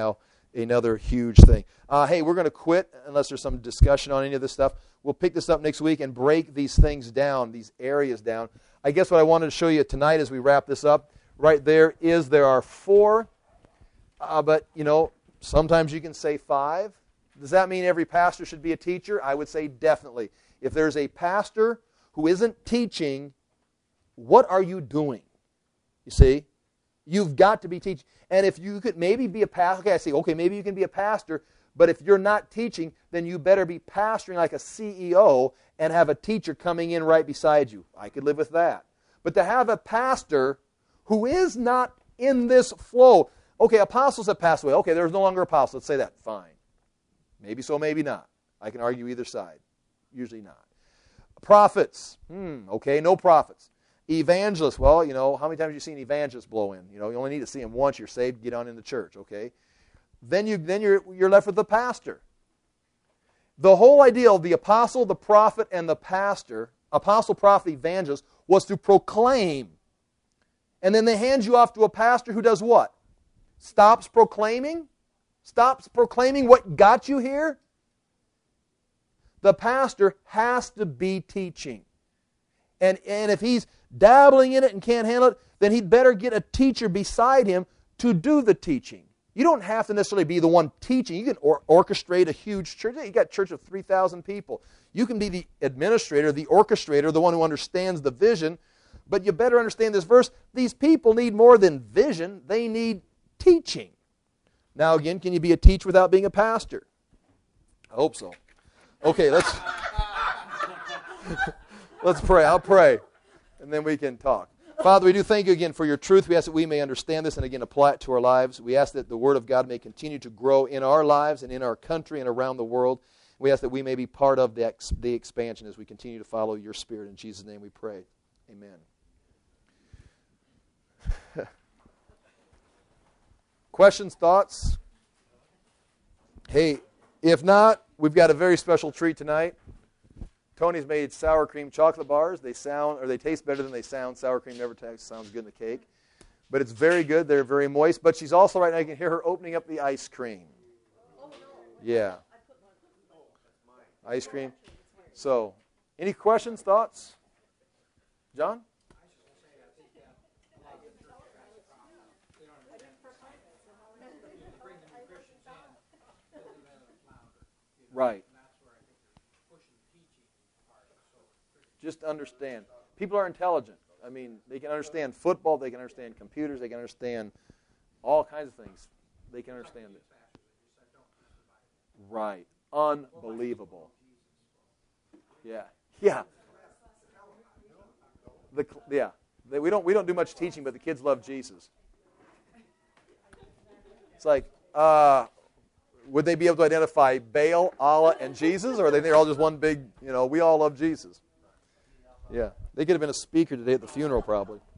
another huge thing. Hey, we're going to quit unless there's some discussion on any of this stuff. We'll pick this up next week and break these things down, these areas down. I guess what I wanted to show you tonight as we wrap this up, right there are 4, but, sometimes you can say 5. Does that mean every pastor should be a teacher? I would say definitely. If there's a pastor who isn't teaching, what are you doing? You see? You've got to be teaching. And if you could maybe be a pastor, maybe you can be a pastor, but if you're not teaching, then you better be pastoring like a CEO and have a teacher coming in right beside you. I could live with that. But to have a pastor who is not in this flow, okay, apostles have passed away. Okay, there's no longer apostles. Let's say that. Fine. Maybe so, maybe not. I can argue either side. Usually not. Prophets. Okay, no prophets. Evangelists. Well, how many times have you seen evangelists blow in? You only need to see them once. You're saved. Get on in the church. Okay. Then you're left with the pastor. The whole idea of the apostle, the prophet, and the pastor, apostle, prophet, evangelist, was to proclaim. And then they hand you off to a pastor who does what? Stops proclaiming? Stops proclaiming what got you here? The pastor has to be teaching. And if he's dabbling in it and can't handle it, then he'd better get a teacher beside him to do the teaching. You don't have to necessarily be the one teaching. You can orchestrate a huge church. You got a church of 3,000 people. You can be the administrator, the orchestrator, the one who understands the vision. But you better understand this verse. These people need more than vision. They need teaching. Now again, can you be a teacher without being a pastor? I hope so. Okay, let's pray. I'll pray, and then we can talk. Father, we do thank you again for your truth. We ask that we may understand this and again apply it to our lives. We ask that the Word of God may continue to grow in our lives and in our country and around the world. We ask that we may be part of the expansion as we continue to follow your Spirit. In Jesus' name we pray. Amen. Questions, thoughts? Hey, if not, we've got a very special treat tonight. Tony's made sour cream chocolate bars. They taste better than they sound. Sour cream never sounds good in the cake. But it's very good. They're very moist. But she's also, right now, you can hear her opening up the ice cream. Yeah. Ice cream. So, any questions, thoughts? John? Right. Just understand. People are intelligent. I mean, they can understand football, they can understand computers, they can understand all kinds of things. They can understand it. Right. Unbelievable. Yeah. Yeah. We don't do much teaching, but the kids love Jesus. It's like, would they be able to identify Baal, Allah, and Jesus, or are they all just one big, we all love Jesus? Yeah. They could have been a speaker today at the funeral, probably.